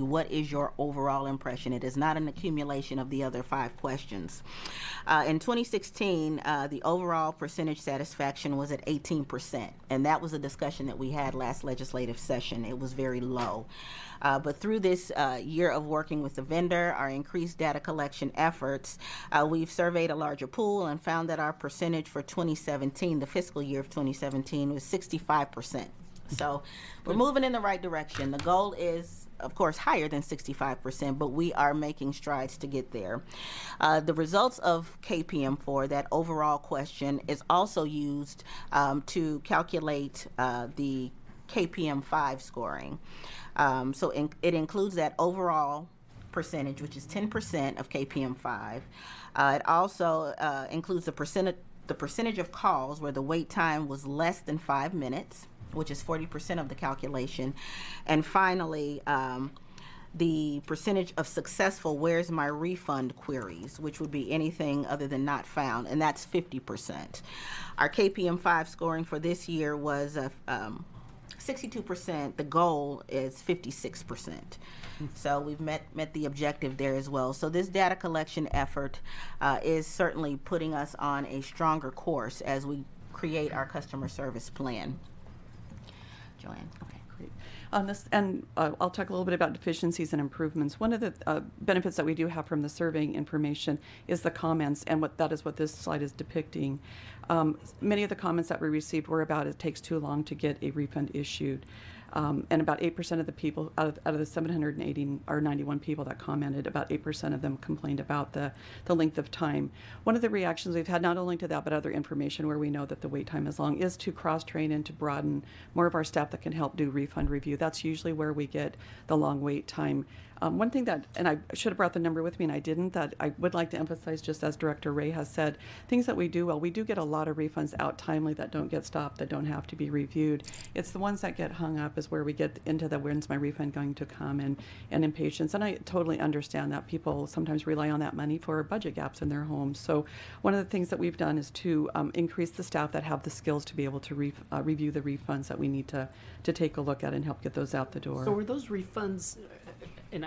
is your overall impression. It is not an accumulation of the other 5 questions. In 2016, the overall percentage satisfaction was at 18%, and that was a discussion that we had last legislative session. It was very low. But through this year of working with the vendor, our increased data collection efforts, we've surveyed a larger pool and found that our percentage for 2017, the fiscal year of 2017, was 65%. So we're moving in the right direction. The goal is, of course, higher than 65%, but we are making strides to get there. The results of KPM4, that overall question, is also used to calculate the KPM5 scoring. It includes that overall percentage, which is 10% of KPM5. It also includes the percentage of calls where the wait time was less than 5 minutes, which is 40% of the calculation. And finally, the percentage of successful "where's my refund" queries, which would be anything other than not found, and that's 50%. Our KPM5 scoring for this year was 62%. The goal is 56%. So we've met the objective there as well. So this data collection effort is certainly putting us on a stronger course as we create our customer service plan. Joanne, go ahead. Great. On this, and I'll talk a little bit about deficiencies and improvements. One of the benefits that we do have from the surveying information is the comments, and that is what this slide is depicting. Many of the comments that we received were about it takes too long to get a refund issued. And about 8% of the people, out of the 780 or 91 people that commented, about 8% of them complained about the length of time. One of the reactions we've had, not only to that, but other information where we know that the wait time is long, is to cross-train and to broaden more of our staff that can help do refund review. That's usually where we get the long wait time. One thing that, and I should have brought the number with me and I didn't, that I would like to emphasize, just as Director Ray has said, things that we do well, we do get a lot of refunds out timely that don't get stopped, that don't have to be reviewed. It's the ones that get hung up is where we get into the when's my refund going to come and impatience. And I totally understand that people sometimes rely on that money for budget gaps in their homes. So one of the things that we've done is to increase the staff that have the skills to be able to review the refunds that we need to take a look at and help get those out the door. So are those refunds, and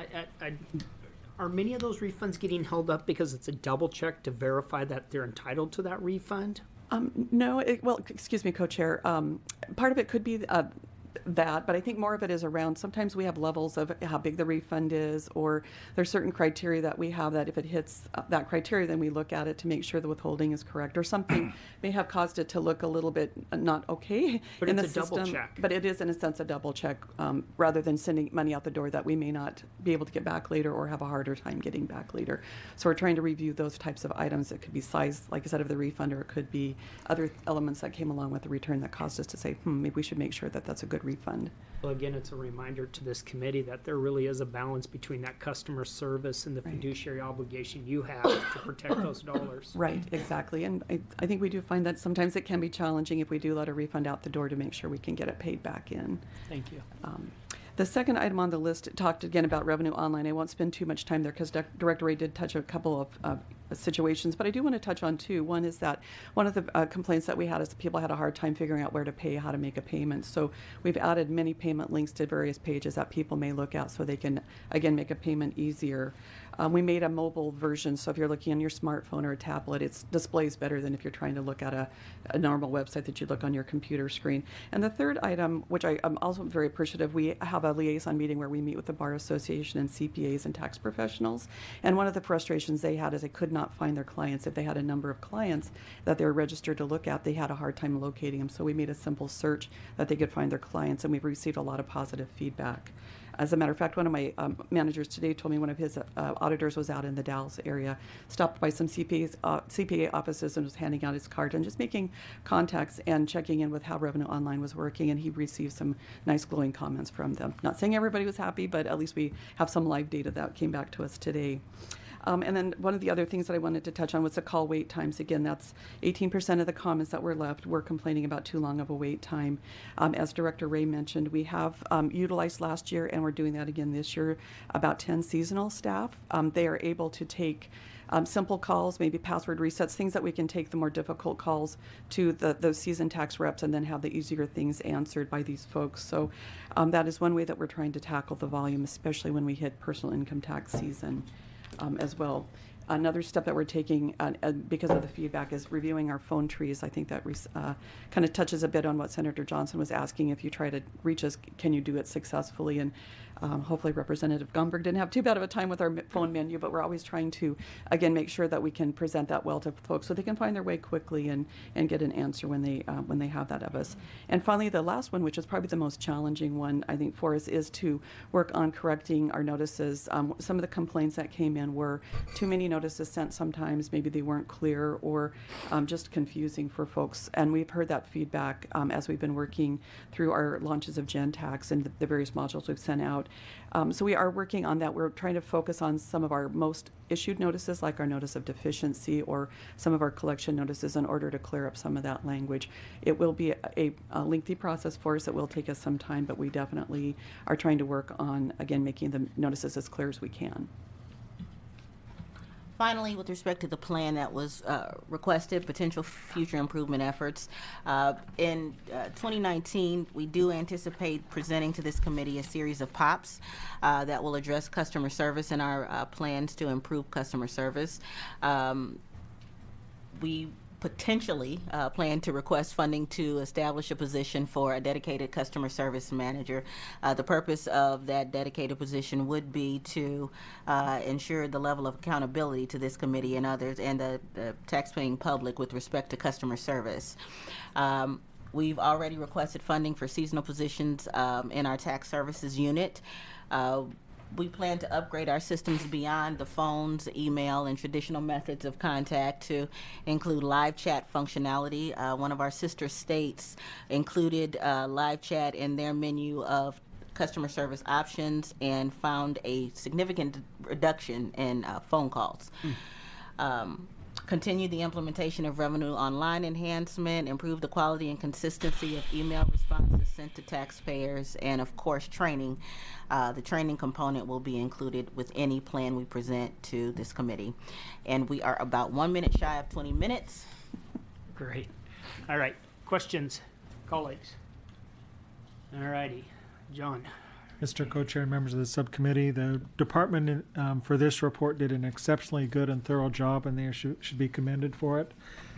are many of those refunds getting held up because it's a double check to verify that they're entitled to that refund? No, well, excuse me, Co-Chair. Part of it could be that, but I think more of it is around, sometimes we have levels of how big the refund is, or there's certain criteria that we have that if it hits that criteria, then we look at it to make sure the withholding is correct, or something may have caused it to look a little bit not okay but in it's the a system. double check. But it is in a sense a double check, rather than sending money out the door that we may not be able to get back later or have a harder time getting back later. So we're trying to review those types of items. It could be size, like I said, of the refund, or it could be other elements that came along with the return that caused us to say, maybe we should make sure that that's a good refund. Well, again, it's a reminder to this committee that there really is a balance between that customer service and the fiduciary obligation you have to protect those dollars. Right, exactly. And I think we do find that sometimes it can be challenging if we do let a refund out the door to make sure we can get it paid back in. Thank you. The second item on the list talked again about revenue online. I won't spend too much time there because Director Ray did touch a couple of situations, but I do want to touch on two. One is that one of the complaints that we had is that people had a hard time figuring out where to pay, how to make a payment. So we've added many payment links to various pages that people may look at so they can, again, make a payment easier. We made a mobile version, so if you're looking on your smartphone or a tablet, it displays better than if you're trying to look at a normal website that you look on your computer screen. And the third item, which I'm also very appreciative, we have a liaison meeting where we meet with the Bar Association and CPAs and tax professionals. And one of the frustrations they had is they could not find their clients. If they had a number of clients that they were registered to look at, they had a hard time locating them. So we made a simple search that they could find their clients, and we've received a lot of positive feedback. As a matter of fact, one of my managers today told me one of his auditors was out in the Dallas area, stopped by some CPA offices and was handing out his card and just making contacts and checking in with how Revenue Online was working, and he received some nice glowing comments from them. Not saying everybody was happy, but at least we have some live data that came back to us today. And then one of the other things that I wanted to touch on was the call wait times. Again, that's 18% of the comments that were left were complaining about too long of a wait time. As Director Ray mentioned, we have utilized last year, and we're doing that again this year, about 10 seasonal staff. They are able to take simple calls, maybe password resets, things that we can take the more difficult calls to those season tax reps and then have the easier things answered by these folks. So that is one way that we're trying to tackle the volume, especially when we hit personal income tax season as well. Another step that we're taking because of the feedback is reviewing our phone trees. I think that kind of touches a bit on what Senator Johnson was asking. If you try to reach us, can you do it successfully? And hopefully Representative Gumberg didn't have too bad of a time with our phone menu, but we're always trying to, again, make sure that we can present that well to folks so they can find their way quickly and get an answer when they have that of us. And finally, the last one, which is probably the most challenging one, I think, for us, is to work on correcting our notices. Some of the complaints that came in were too many notices sent sometimes, maybe they weren't clear or just confusing for folks. And we've heard that feedback as we've been working through our launches of GenTax and the various modules we've sent out. So we are working on that. We're trying to focus on some of our most issued notices, like our notice of deficiency or some of our collection notices, in order to clear up some of that language. It will be a lengthy process for us. It will take us some time, but we definitely are trying to work on, again, making the notices as clear as we can. Finally, with respect to the plan that was requested, potential future improvement efforts, in 2019, we do anticipate presenting to this committee a series of POPs that will address customer service and our plans to improve customer service. We potentially plan to request funding to establish a position for a dedicated customer service manager. The purpose of that dedicated position would be to ensure the level of accountability to this committee and others and the taxpaying public with respect to customer service. We've already requested funding for seasonal positions in our tax services unit. We plan to upgrade our systems beyond the phones, email, and traditional methods of contact to include live chat functionality. One of our sister states included live chat in their menu of customer service options and found a significant reduction in phone calls. Continue the implementation of revenue online enhancement, improve the quality and consistency of email responses sent to taxpayers, and of course training. The training component will be included with any plan we present to this committee. And we are about 1 minute shy of 20 minutes. Great. All right. Questions, colleagues? All righty. John. Mr. Co-Chair and members of the subcommittee, the department for this report did an exceptionally good and thorough job, and they should be commended for it.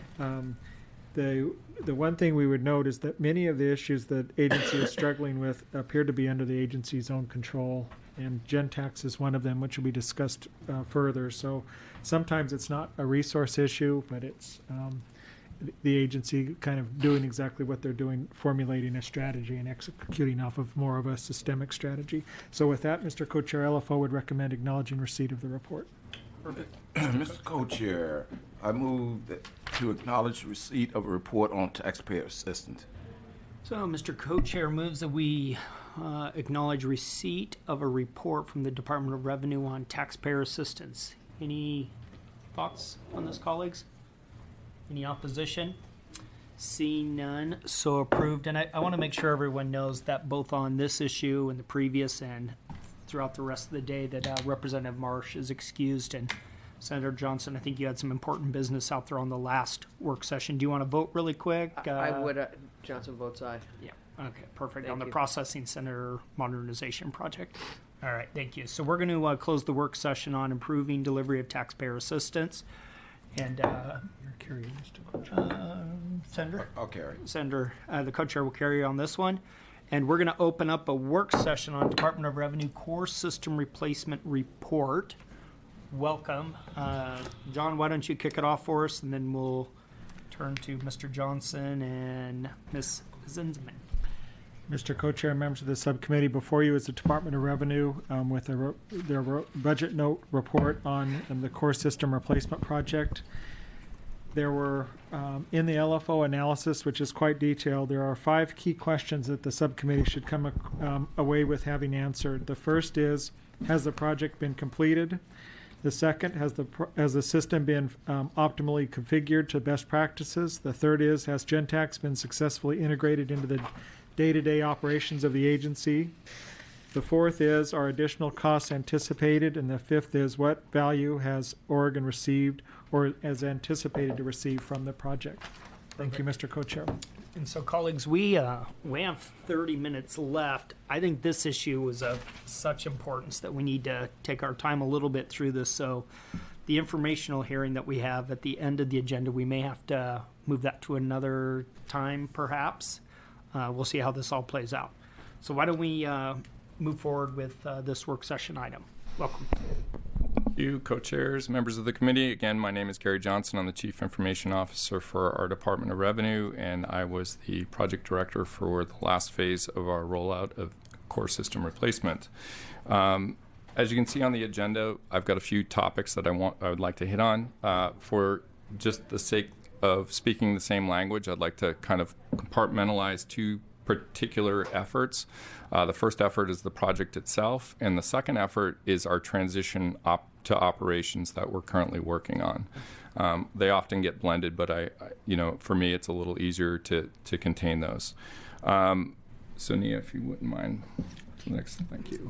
The one thing we would note is that many of the issues that agency is struggling with appear to be under the agency's own control, and GenTax is one of them, which will be discussed further. So sometimes it's not a resource issue, but it's the agency kind of doing exactly what they're doing, formulating a strategy and executing off of more of a systemic strategy. So with that, Mr. Co-Chair, LFO would recommend acknowledging receipt of the report. Perfect. Mr. Co-Chair, I move to acknowledge receipt of a report on taxpayer assistance. So Mr. Co-Chair moves that we acknowledge receipt of a report from the Department of Revenue on taxpayer assistance. Any thoughts on this, colleagues? Any opposition? Seeing none, so approved. And I want to make sure everyone knows that both on this issue and the previous and throughout the rest of the day that Representative Marsh is excused. And Senator Johnson, I think you had some important business out there on the last work session. Do you want to vote really quick? I would. Johnson votes aye. Yeah. Okay, perfect. Thank On the you. Processing Center Modernization Project. All right, thank you. So we're going to close the work session on improving delivery of taxpayer assistance. And You're carrying, Mr. Co-Chair. Senator? I'll carry. Senator, the co-chair will carry on this one. And we're going to open up a work session on Department of Revenue Core System Replacement Report. Welcome. John, why don't you kick it off for us, and then we'll turn to Mr. Johnson and Ms. Zinsman. Mr. Co-Chair and members of the subcommittee, before you is the Department of Revenue with their budget note report on the core system replacement project. There were, in the LFO analysis, which is quite detailed, there are 5 key questions that the subcommittee should come away with having answered. The first is, has the project been completed? The second, has the system been optimally configured to best practices? The third is, has Gentax been successfully integrated into the day-to-day operations of the agency? The fourth is, are additional costs anticipated? And the fifth is, what value has Oregon received or is anticipated to receive from the project? Thank you, Mr. Co-Chair. And so, colleagues, we have 30 minutes left. I think this issue is of such importance that we need to take our time a little bit through this. So the informational hearing that we have at the end of the agenda, we may have to move that to another time, perhaps. We'll see how this all plays out. So why don't we move forward with this work session item? Welcome. Thank you, co-chairs, members of the committee. Again, my name is Gary Johnson. I'm the Chief Information Officer for our Department of Revenue, and I was the project director for the last phase of our rollout of core system replacement. As you can see on the agenda, I've got a few topics that I would like to hit on. For just the sake of speaking the same language, I'd like to kind of compartmentalize two particular efforts. The first effort is the project itself, and the second effort is our transition to operations that we're currently working on. They often get blended, but for me, it's a little easier to contain those. So Nia, if you wouldn't mind, next, thank you.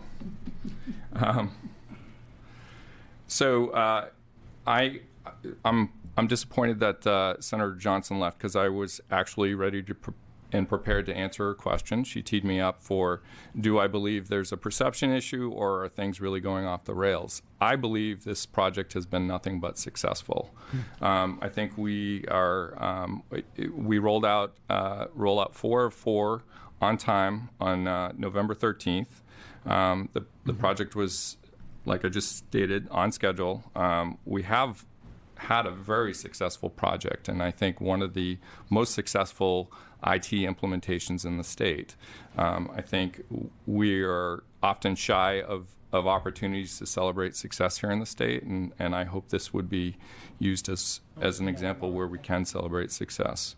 I'm disappointed that Senator Johnson left because I was actually ready to and prepared to answer her question. She teed me up for, do I believe there's a perception issue or are things really going off the rails? I believe this project has been nothing but successful. I think we rolled out rollout 4 of 4 on time on November 13th. The project was, like I just stated, on schedule. We have had a very successful project, and I think one of the most successful IT implementations in the state. I think we are often shy of opportunities to celebrate success here in the state, and I hope this would be used as an example where we can celebrate success.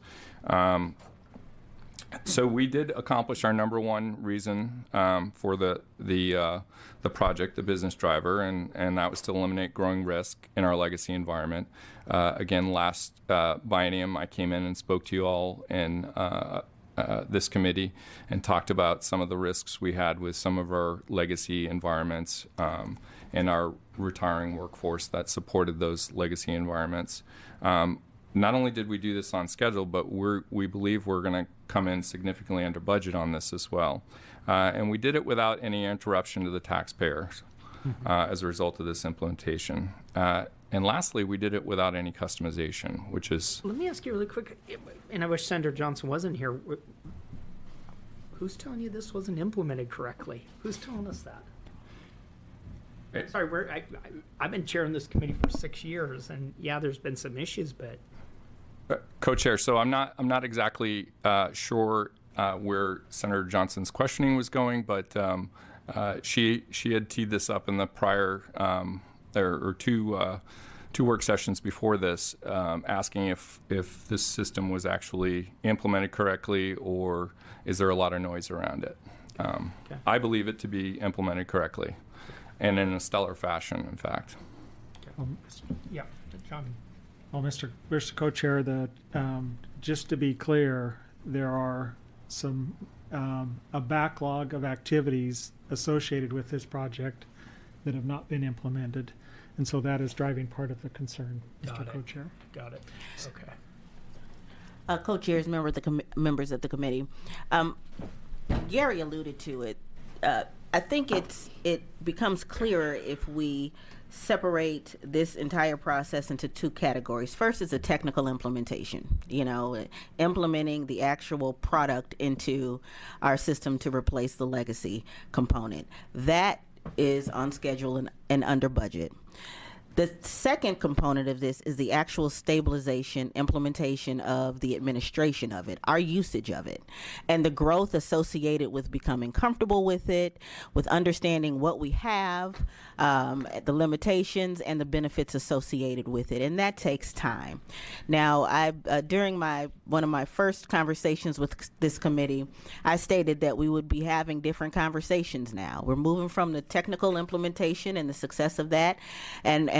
So we did accomplish our number one reason for the project, the business driver, and that was to eliminate growing risk in our legacy environment. Again, last biennium, I came in and spoke to you all in this committee and talked about some of the risks we had with some of our legacy environments and our retiring workforce that supported those legacy environments. Not only did we do this on schedule, but we believe we're going to come in significantly under budget on this as well. And we did it without any interruption to the taxpayers as a result of this implementation. And lastly, we did it without any customization, which is... Let me ask you really quick, and I wish Senator Johnson wasn't here. Who's telling you this wasn't implemented correctly? Who's telling us that? Sorry, I've been chairing this committee for 6 years, and yeah, there's been some issues, but... Co-chair, so I'm not exactly sure where Senator Johnson's questioning was going, but she had teed this up in the prior two work sessions before this, asking if this system was actually implemented correctly or is there a lot of noise around it. Okay. I believe it to be implemented correctly and in a stellar fashion, in fact. Yeah, John. Well, Mr. Co-Chair, just to be clear, there are a backlog of activities associated with this project that have not been implemented, and so that is driving part of the concern, Mr. Co-Chair. Got it. Okay. Co-chairs, members of the committee, Gary alluded to it. I think it becomes clearer if we separate this entire process into two categories. First is a technical implementation, implementing the actual product into our system to replace the legacy component. That is on schedule and under budget. The second component of this is the actual stabilization, implementation of the administration of it, our usage of it, and the growth associated with becoming comfortable with it, with understanding what we have, the limitations and the benefits associated with it, and that takes time. Now, during one of my first conversations with this committee, I stated that we would be having different conversations now. We're moving from the technical implementation and the success of that, and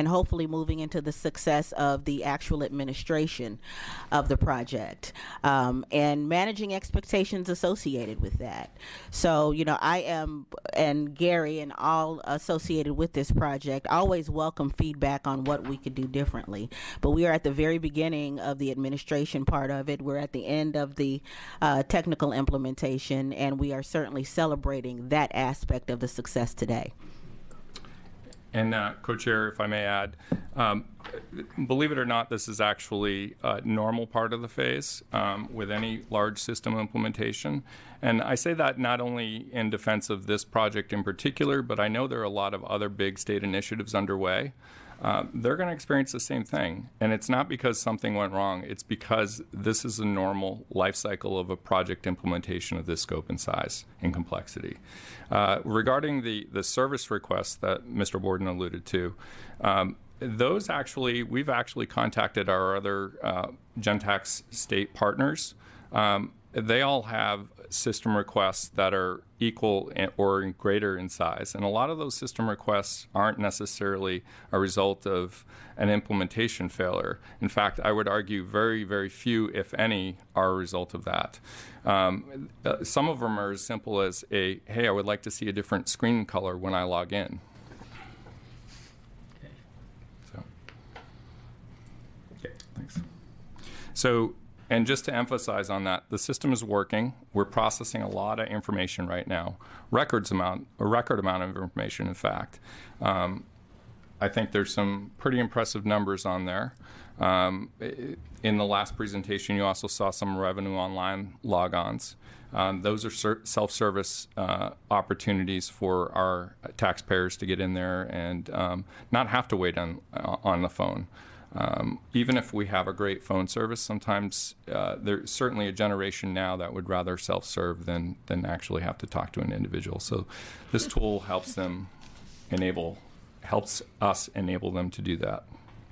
and hopefully moving into the success of the actual administration of the project, and managing expectations associated with that. So, I am, and Gary and all associated with this project, always welcome feedback on what we could do differently. But we are at the very beginning of the administration part of it. We're at the end of the technical implementation, and we are certainly celebrating that aspect of the success today. And Co-Chair, if I may add, believe it or not, this is actually a normal part of the phase with any large system implementation. And I say that not only in defense of this project in particular, but I know there are a lot of other big state initiatives underway. They're going to experience the same thing. And it's not because something went wrong. It's because this is a normal life cycle of a project implementation of this scope and size and complexity. Regarding the service requests that Mr. Borden alluded to, those actually, we've actually contacted our other Gentex state partners. They all have system requests that are equal or greater in size. And a lot of those system requests aren't necessarily a result of an implementation failure. In fact, I would argue very, very few, if any, are a result of that. Some of them are as simple as hey, I would like to see a different screen color when I log in. Okay, thanks. So, and just to emphasize on that, the system is working. We're processing a lot of information right now, a record amount of information, in fact. I think there's some pretty impressive numbers on there. In the last presentation, you also saw some revenue online logons. Those are self-service opportunities for our taxpayers to get in there and not have to wait on the phone. Even if we have a great phone service, sometimes there's certainly a generation now that would rather self-serve than actually have to talk to an individual. So this tool helps us enable them to do that.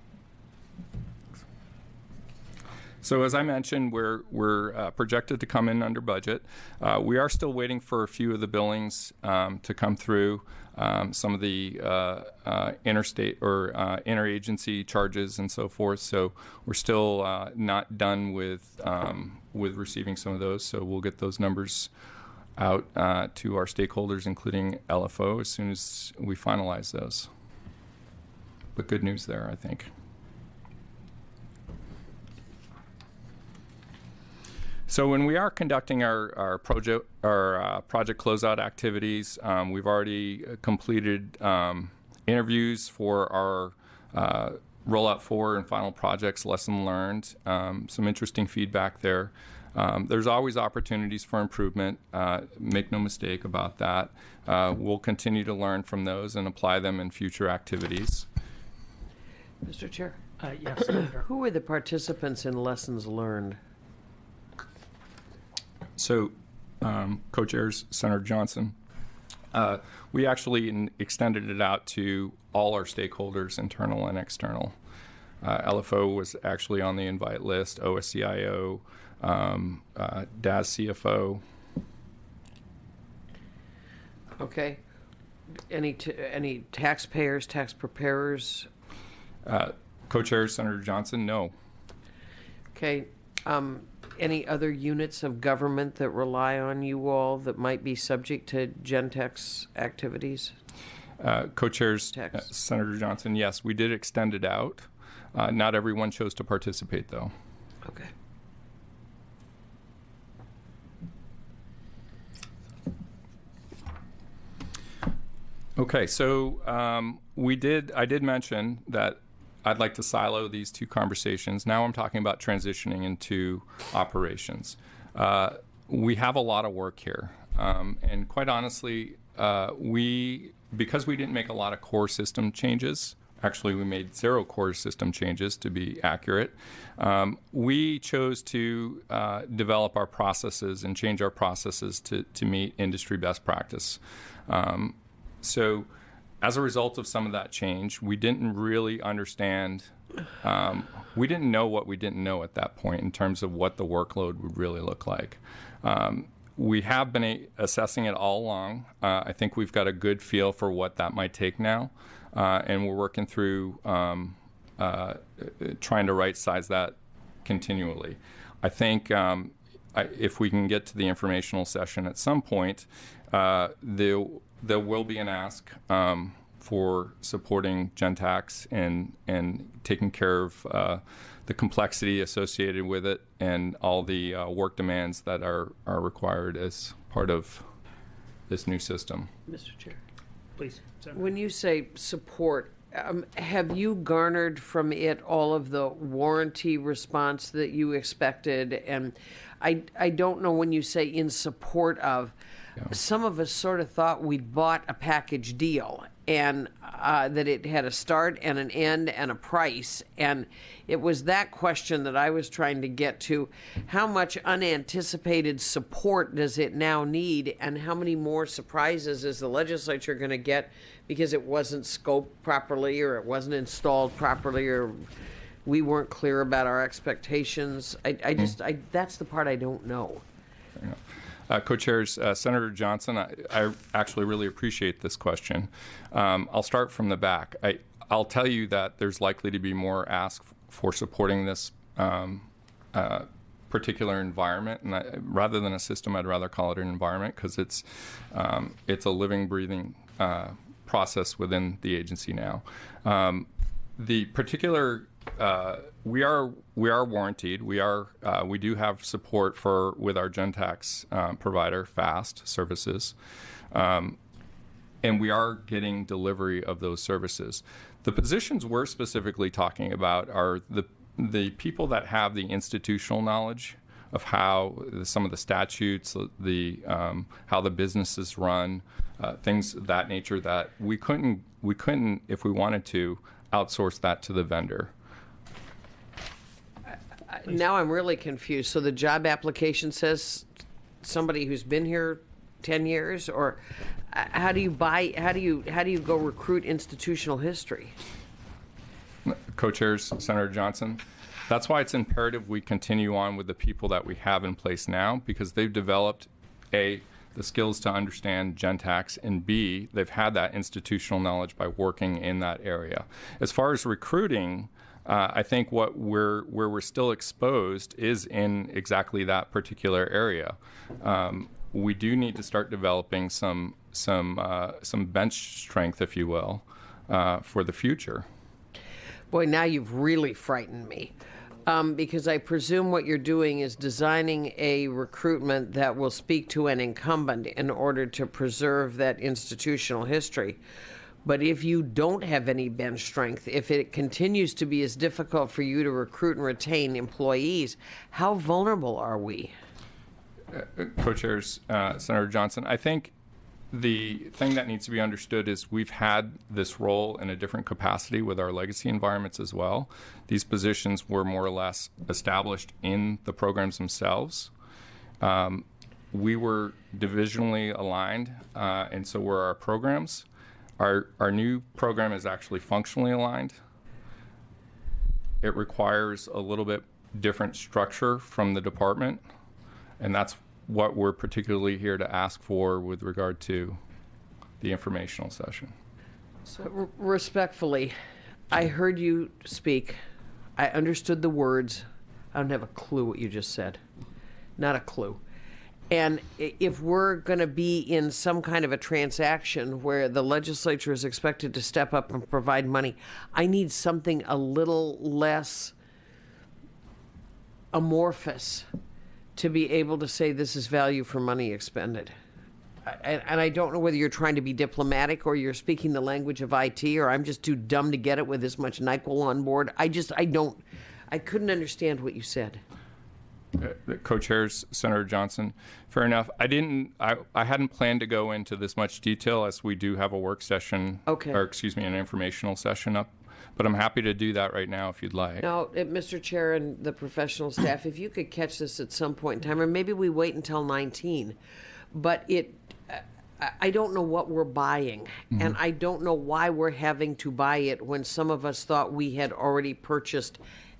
So as I mentioned, we're projected to come in under budget. We are still waiting for a few of the billings to come through. Some of the interstate or interagency charges and so forth. So we're still not done with receiving some of those. So we'll get those numbers out to our stakeholders, including LFO, as soon as we finalize those. But good news there, I think. So when we are conducting our project closeout activities, we've already completed interviews for our rollout 4 and final projects, lesson learned, some interesting feedback there. There's always opportunities for improvement. Make no mistake about that. We'll continue to learn from those and apply them in future activities. Mr. Chair? Yes, Senator. Who were the participants in lessons learned? So, co-chairs, Senator Johnson, we actually extended it out to all our stakeholders, internal and external. LFO was actually on the invite list, OSCIO, DAS CFO. Okay. Any taxpayers, tax preparers? Co-chairs, Senator Johnson, no. Okay. Any other units of government that rely on you all that might be subject to Gentex activities? Co-chairs, Senator Johnson, yes, we did extend it out. Not everyone chose to participate, though. Okay. Okay, so I did mention that I'd like to silo these two conversations. Now I'm talking about transitioning into operations. We have a lot of work here. And quite honestly, because we didn't make a lot of core system changes, actually we made 0 core system changes to be accurate, we chose to develop our processes and change our processes to meet industry best practice. So as a result of some of that change, we didn't really understand, we didn't know what we didn't know at that point in terms of what the workload would really look like. we have been assessing it all along. I think we've got a good feel for what that might take now, and we're working through trying to right-size that continually. I think if we can get to the informational session at some point, there will be an ask for supporting Gentax and taking care of the complexity associated with it and all the work demands that are required as part of this new system. Mr. Chair, please. Senator. When you say support, have you garnered from it all of the warranty response that you expected? And I don't know, when you say in support of, some of us sort of thought we'd bought a package deal, and that it had a start and an end and a price. And it was that question that I was trying to get to. How much unanticipated support does it now need, and how many more surprises is the legislature going to get because it wasn't scoped properly, or it wasn't installed properly, or we weren't clear about our expectations? That's the part I don't know. Co-chairs, Senator Johnson, I actually really appreciate this question. I'll start from the back. I'll tell you that there's likely to be more ask for supporting this particular environment, and rather than a system, I'd rather call it an environment, because it's a living, breathing process within the agency now. The particular we are warrantied. We do have support with our Gentax provider, FAST services, and we are getting delivery of those services. The positions we're specifically talking about are the people that have the institutional knowledge of how some of the statutes, how the businesses run, things of that nature, that we couldn't, if we wanted to, outsource that to the vendor. Now I'm really confused. So the job application says somebody who's been here 10 years, or how do you go recruit institutional history? Co-chairs, Senator Johnson, that's why it's imperative we continue on with the people that we have in place now, because they've developed the skills to understand Gentax, and B, they've had that institutional knowledge by working in that area. As far as recruiting, I think where we're still exposed is in exactly that particular area. We do need to start developing some bench strength, if you will, for the future. Boy, now you've really frightened me. Because I presume what you're doing is designing a recruitment that will speak to an incumbent in order to preserve that institutional history. But if you don't have any bench strength, if it continues to be as difficult for you to recruit and retain employees, how vulnerable are we? Co-chairs, Senator Johnson, I think the thing that needs to be understood is we've had this role in a different capacity with our legacy environments as well. These positions were more or less established in the programs themselves. We were divisionally aligned, and so were our programs. Our new program is actually functionally aligned. It requires a little bit different structure from the department, and that's what we're particularly here to ask for with regard to the informational session. So, respectfully, I heard you speak. I understood the words. I don't have a clue what you just said. Not a clue. And if we're going to be in some kind of a transaction where the legislature is expected to step up and provide money, I need something a little less amorphous to be able to say this is value for money expended. And I don't know whether you're trying to be diplomatic or you're speaking the language of IT, or I'm just too dumb to get it with this much NyQuil on board. I couldn't understand what you said. Co-chairs, Senator Johnson, fair enough. I hadn't planned to go into this much detail, as we do have a work session, an informational session up, but I'm happy to do that right now if you'd like. Now, Mr. Chair and the professional staff, if you could catch this at some point in time, or maybe we wait until 19, but I don't know what we're buying, and I don't know why we're having to buy it when some of us thought we had already purchased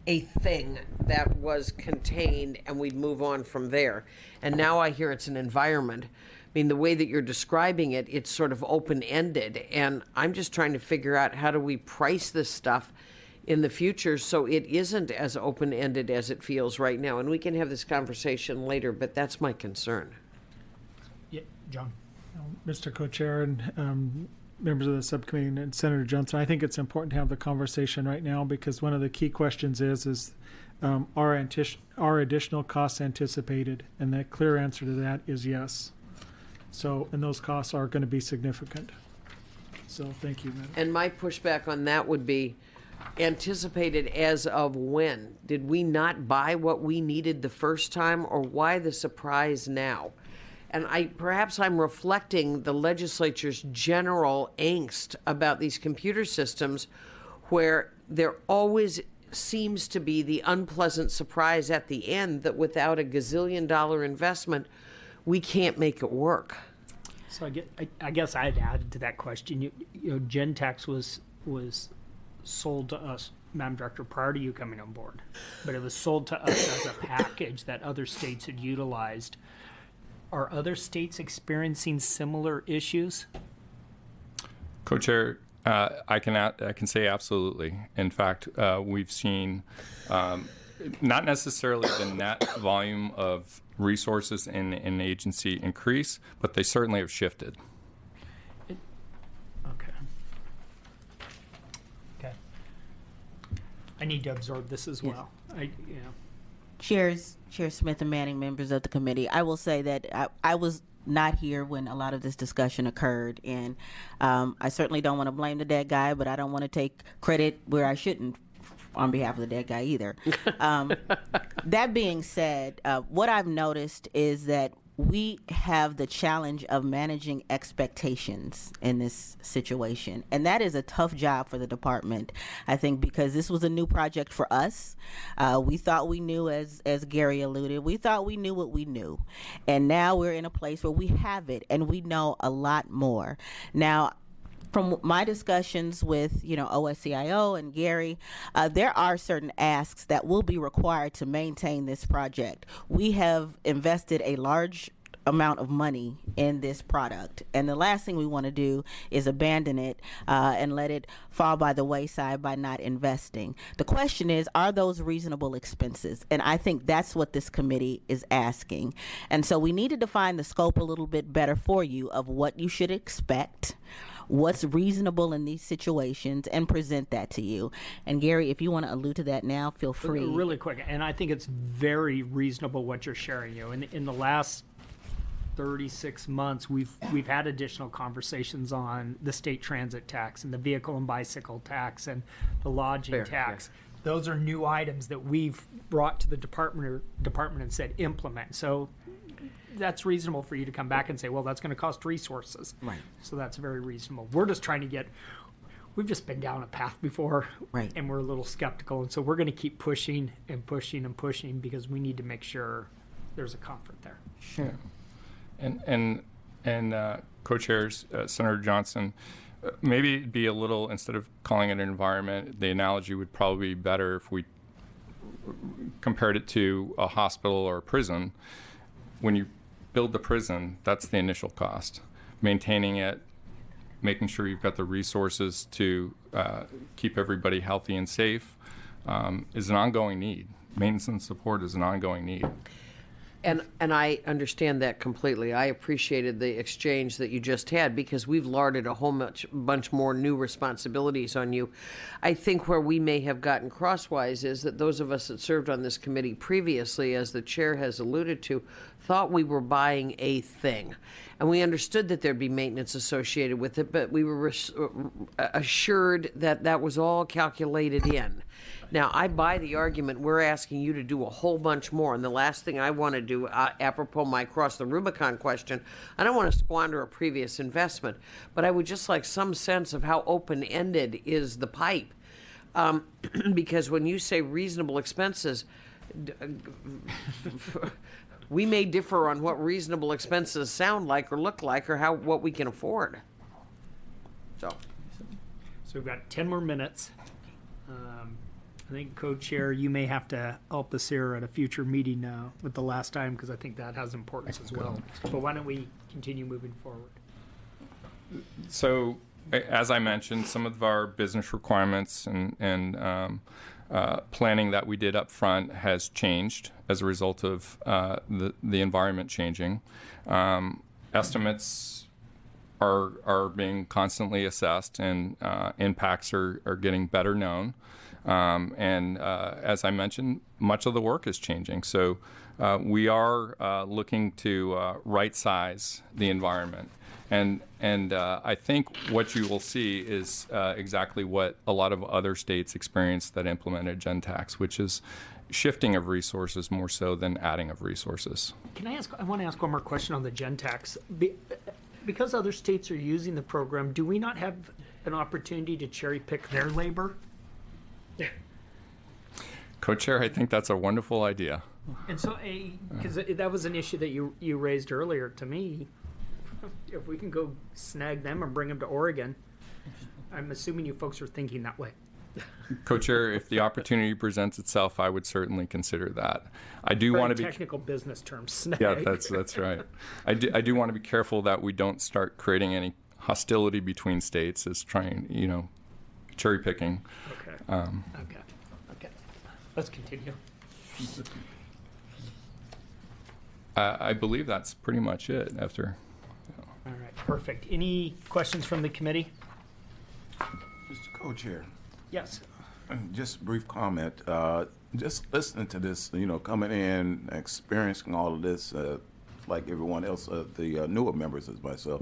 a thing that was contained and we'd move on from there. And now I hear it's an environment. I mean, the way that you're describing it, it's sort of open-ended. And I'm just trying to figure out how do we price this stuff in the future so it isn't as open-ended as it feels right now. And we can have this conversation later, but that's my concern. Yeah, John. Mr. Co-Chair and members of the subcommittee and Senator Johnson, I think it's important to have the conversation right now because one of the key questions is are additional costs anticipated? And the clear answer to that is yes. So, and those costs are going to be significant. So thank you, Madam. And my pushback on that would be anticipated as of when? Did we not buy what we needed the first time, or why the surprise now? And perhaps I'm reflecting the legislature's general angst about these computer systems, where there always seems to be the unpleasant surprise at the end that without a gazillion-dollar investment, we can't make it work. So I guess I'd add to that question. You know, Gentex was sold to us, Madam Director, prior to you coming on board, but it was sold to us as a package that other states had utilized. Are other states experiencing similar issues? Co-Chair, I can say absolutely. In fact, we've seen not necessarily the net volume of resources in an agency increase, but they certainly have shifted. Okay. I need to absorb this as well. Chair Smith and Manning, members of the committee, I will say that I was not here when a lot of this discussion occurred, and I certainly don't want to blame the dead guy, but I don't want to take credit where I shouldn't on behalf of the dead guy either. That being said, what I've noticed is that we have the challenge of managing expectations in this situation. And that is a tough job for the department, I think, because this was a new project for us. We thought we knew, as Gary alluded, we thought we knew what we knew. And now we're in a place where we have it and we know a lot more. Now, from my discussions with, OSCIO and Gary, there are certain asks that will be required to maintain this project. We have invested a large amount of money in this product, and the last thing we want to do is abandon it and let it fall by the wayside by not investing. The question is, are those reasonable expenses? And I think that's what this committee is asking. And so we need to define the scope a little bit better for you of what you should expect, what's reasonable in these situations, and present that to you. And Gary, if you want to allude to that now, feel free. Really quick, and I think it's very reasonable what you're sharing. In the last 36 months, we've had additional conversations on the state transit tax and the vehicle and bicycle tax and the lodging tax. Yeah. Those are new items that we've brought to the department and said implement. So that's reasonable for you to come back and say, well, that's going to cost resources. Right. So that's very reasonable. We're just trying to we've just been down a path before, right, and we're a little skeptical. And so we're going to keep pushing and pushing and pushing because we need to make sure there's a comfort there. Sure. And co-chairs, Senator Johnson, maybe it'd be a little, instead of calling it an environment, the analogy would probably be better if we compared it to a hospital or a prison. When you build the prison, that's the initial cost. Maintaining it, making sure you've got the resources to keep everybody healthy and safe is an ongoing need. Maintenance and support is an ongoing need. And I understand that completely. I appreciated the exchange that you just had because we've larded a whole bunch more new responsibilities on you. I think where we may have gotten crosswise is that those of us that served on this committee previously, as the chair has alluded to, thought we were buying a thing. And we understood that there'd be maintenance associated with it, but we were assured that that was all calculated in. Now, I buy the argument we're asking you to do a whole bunch more. And the last thing I want to do, apropos my cross the Rubicon question, I don't want to squander a previous investment, but I would just like some sense of how open-ended is the pipe. Because when you say reasonable expenses, we may differ on what reasonable expenses sound like or look like or what we can afford. So we've got 10 more minutes. I think, Co-Chair, you may have to help us here at a future meeting with the last time, because I think that has importance as well. But why don't we continue moving forward? So, as I mentioned, some of our business requirements and planning that we did up front has changed as a result of the environment changing. Estimates are being constantly assessed, and impacts are getting better known. As I mentioned, much of the work is changing. So we are looking to right-size the environment. And I think what you will see is exactly what a lot of other states experienced that implemented GenTax, which is shifting of resources more so than adding of resources. I want to ask one more question on the GenTax. Because other states are using the program, do we not have an opportunity to cherry pick their labor? Co-Chair, I think that's a wonderful idea. And so, because that was an issue that you raised earlier to me. If we can go snag them and bring them to Oregon, I'm assuming you folks are thinking that way. Co-Chair, if the opportunity presents itself, I would certainly consider that. I do want to be technical business term, snag. Yeah, that's right. I do want to be careful that we don't start creating any hostility between states as trying, cherry picking. Okay. Okay. Let's continue. I believe that's pretty much it after. All right, perfect. Any questions from the committee? Mr. Co-Chair, Yes. just a brief comment. Just listening to this, coming in, experiencing all of this, like everyone else, the newer members as myself.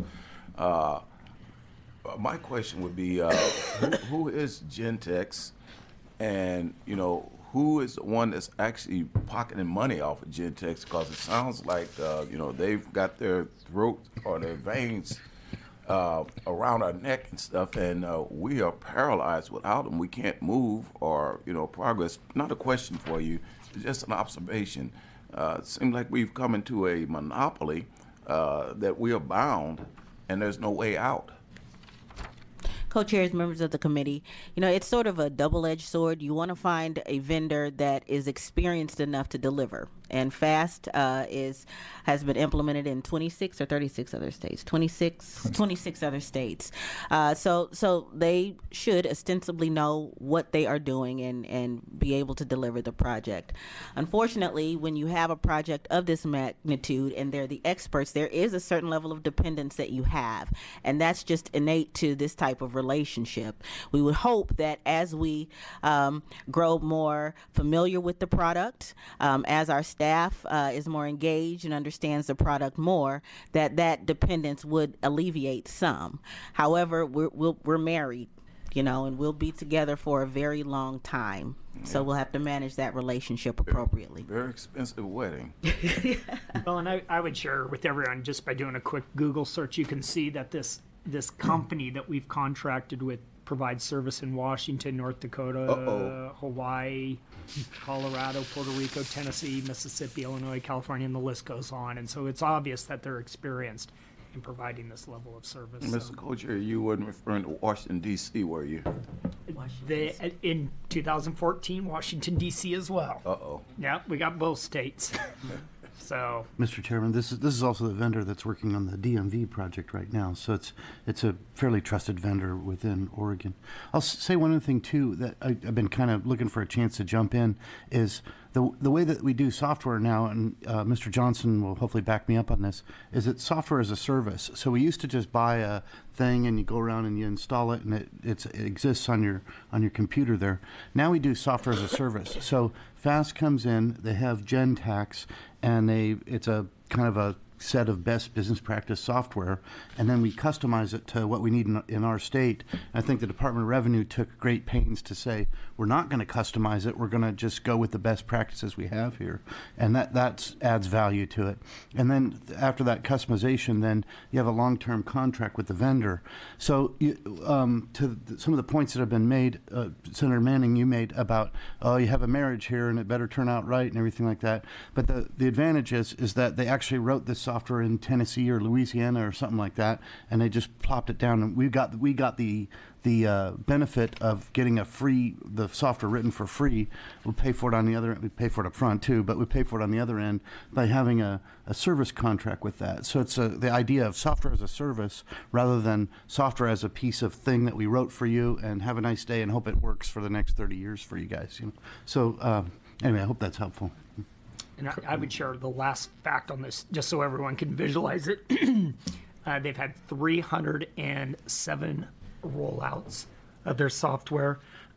My question would be, who is Gentex, and who is the one that's actually pocketing money off of Gentex? Because it sounds like they've got their throat or their veins around our neck and stuff, and we are paralyzed without them. We can't move or progress. Not a question for you, it's just an observation. It seems like we've come into a monopoly that we are bound, and there's no way out. Co-chairs, members of the committee, it's sort of a double-edged sword. You want to find a vendor that is experienced enough to deliver. And FAST has been implemented in 26 or 36 other states. 26 other states. So they should ostensibly know what they are doing and be able to deliver the project. Unfortunately, when you have a project of this magnitude and they're the experts, there is a certain level of dependence that you have, and that's just innate to this type of relationship. We would hope that as we grow more familiar with the product, as our staff is more engaged and understands the product more, that dependence would alleviate some. However, we're married, and we'll be together for a very long time. Yeah. So we'll have to manage that relationship appropriately. Very expensive wedding. Well, and I would share with everyone, just by doing a quick Google search, you can see that this company that we've contracted with provides service in Washington, North Dakota, Hawaii, Colorado, Puerto Rico, Tennessee, Mississippi, Illinois, California, and the list goes on. And so it's obvious that they're experienced in providing this level of service. Mr. Co-Chair, you weren't referring to Washington, D.C., were you? In 2014, Washington, D.C. as well. Uh-oh. Yeah, we got both states. So, Mr. Chairman, this is also the vendor that's working on the DMV project right now. So it's a fairly trusted vendor within Oregon. I'll say one other thing too that I've been kind of looking for a chance to jump in is the way that we do software now, and Mr. Johnson will hopefully back me up on this, is that software as a service. So we used to just buy a thing and you go around and you install it and it exists on your computer there. Now we do software as a service. So FAST comes in, they have GenTax, and it's a kind of a set of best business practice software, and then we customize it to what we need in our state. I think the Department of Revenue took great pains to say, we're not going to customize it, we're going to just go with the best practices we have here, and that adds value to it. And then after that customization, then you have a long-term contract with the vendor. So some of the points that have been made, Senator Manning, you made about, you have a marriage here and it better turn out right and everything like that, but the advantage is that they actually wrote this software in Tennessee or Louisiana or something like that, and they just plopped it down. And we got the benefit of getting the software written for free. We'll pay for it on the other end. We pay for it up front too, but we pay for it on the other end by having a service contract with that. So it's the idea of software as a service rather than software as a piece of thing that we wrote for you and have a nice day and hope it works for the next 30 years for you guys. You know? So anyway, I hope that's helpful. And I would share the last fact on this, just so everyone can visualize it. They've had 307 rollouts of their software.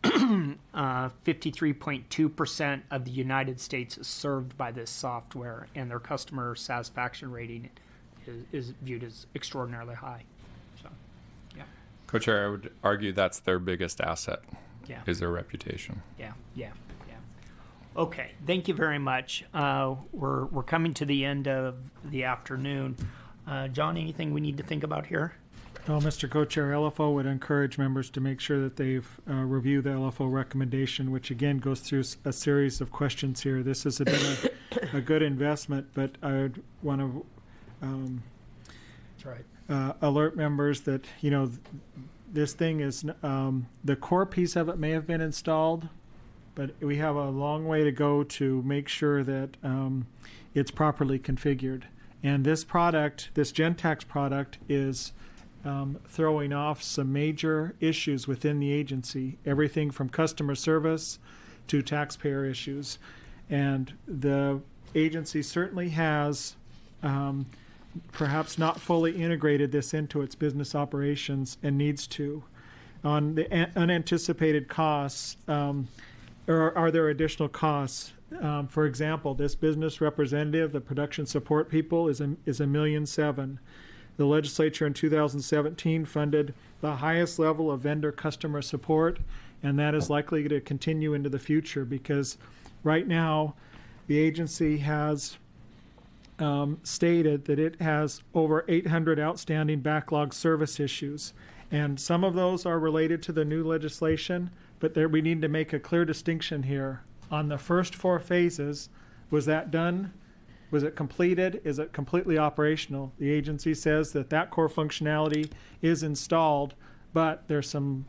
53.2% of the United States is served by this software, and their customer satisfaction rating is viewed as extraordinarily high. So, yeah. Co-Chair, I would argue that's their biggest asset, Yeah. is their reputation. Yeah. Okay, thank you very much. We're coming to the end of the afternoon. John, anything we need to think about here? Well, Mr. Co-Chair, LFO would encourage members to make sure that they've reviewed the LFO recommendation, which again goes through a series of questions here. This has been a good investment, but I would want to That's right. alert members that, this thing is, the core piece of it may have been installed, but we have a long way to go to make sure that it's properly configured. And this product, this Gentex product, is throwing off some major issues within the agency, everything from customer service to taxpayer issues. And the agency certainly has perhaps not fully integrated this into its business operations and needs to. On the unanticipated costs, or are there additional costs? For example, this business representative, the production support people, is $1.7 million. The legislature in 2017 funded the highest level of vendor customer support, and that is likely to continue into the future because right now the agency has stated that it has over 800 outstanding backlog service issues, and some of those are related to the new legislation. But we need to make a clear distinction here. On the first 4 phases, was that done? Was it completed? Is it completely operational? The agency says that core functionality is installed, but there's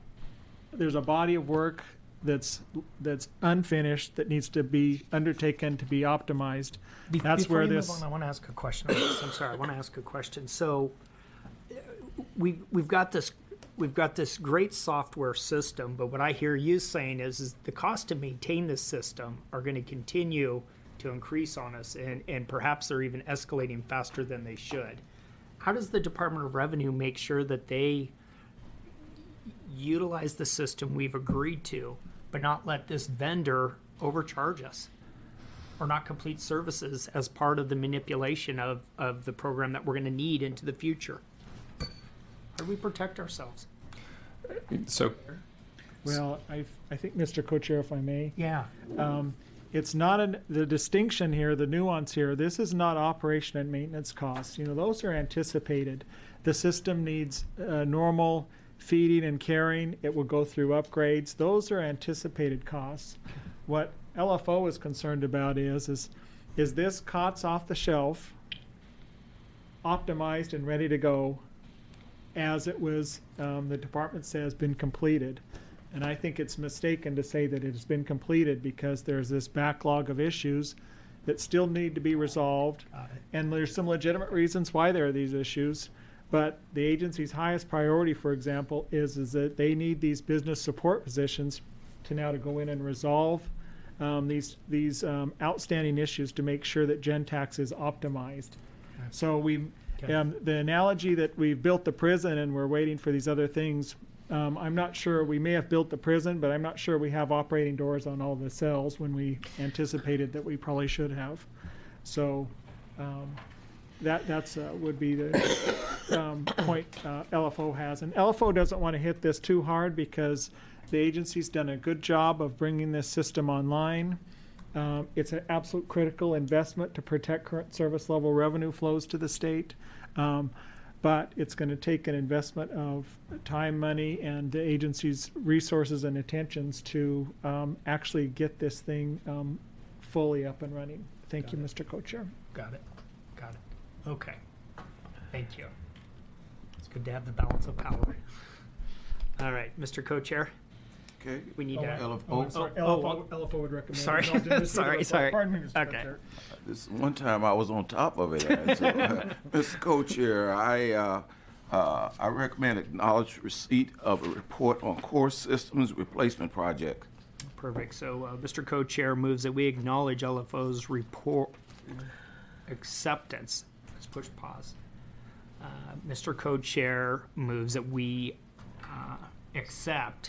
a body of work that's unfinished that needs to be undertaken to be optimized. That's Before where you this. move on, I want to ask a question on this. I'm sorry, I want to ask a question. So we've got this great software system, but what I hear you saying is the cost to maintain this system are going to continue to increase on us, and perhaps they're even escalating faster than they should. How does the Department of Revenue make sure that they utilize the system we've agreed to, but not let this vendor overcharge us or not complete services as part of the manipulation of the program that we're going to need into the future? How do we protect ourselves? So, Well, I think, Mr. Co-Chair, if I may. Yeah. It's not the distinction here, the nuance here. This is not operation and maintenance costs. Those are anticipated. The system needs normal feeding and caring. It will go through upgrades. Those are anticipated costs. What LFO is concerned about is this COTS off the shelf, optimized and ready to go, as it was, the department says, been completed. And I think it's mistaken to say that it has been completed because there's this backlog of issues that still need to be resolved. And there's some legitimate reasons why there are these issues. But the agency's highest priority, for example, is that they need these business support positions to go in and resolve these outstanding issues to make sure that Gentex is optimized. So the analogy that we've built the prison and we're waiting for these other things, I'm not sure. We may have built the prison, but I'm not sure we have operating doors on all the cells when we anticipated that we probably should have. So that's would be the point LFO has. And LFO doesn't want to hit this too hard because the agency's done a good job of bringing this system online. It's an absolute critical investment to protect current service level revenue flows to the state. But it's going to take an investment of time, money, and the agency's resources and attentions to actually get this thing fully up and running. Thank you, Mr. Co-Chair. Got it. Okay. Thank you. It's good to have the balance of power. All right, Mr. Co-Chair, Okay. we need to. LFO. LFO would recommend. Sorry. Sorry. Pardon me, Mr. Okay. Co-Chair. This one time I was on top of it. And so, Mr. Co-Chair, I recommend acknowledge receipt of a report on core systems replacement project. Perfect. So, Mr. Co-Chair moves that we acknowledge LFO's report acceptance. Let's push pause. Mr. Co-Chair moves that we accept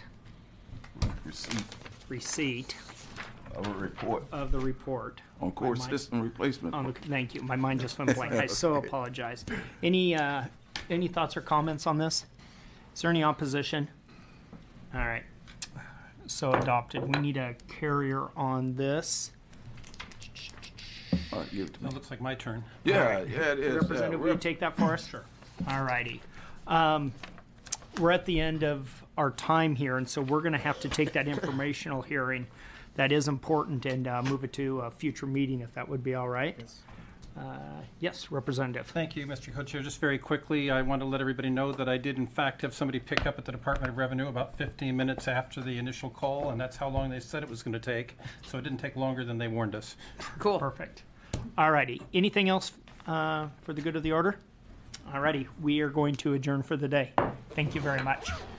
Receipt receipt of a report of the report. on core My mind- system replacement. Thank you. My mind just went blank. I so apologize. Any thoughts or comments on this? Is there any opposition? All right. So adopted. We need a carrier on this. All right, give it to me. It looks like my turn. Yeah, yeah, it is. Representative, will you take that for us? Sure. All righty. We're at the end of our time here, and so we're going to have to take that informational hearing that is important and move it to a future meeting, if that would be all right. Yes. Yes, Representative. Thank you, Mr. Co-Chair. Just very quickly, I want to let everybody know that I did in fact have somebody pick up at the Department of Revenue about 15 minutes after the initial call, and that's how long they said it was going to take. So it didn't take longer than they warned us. Cool. Perfect. All righty. Anything else for the good of the order? All righty. We are going to adjourn for the day. Thank you very much.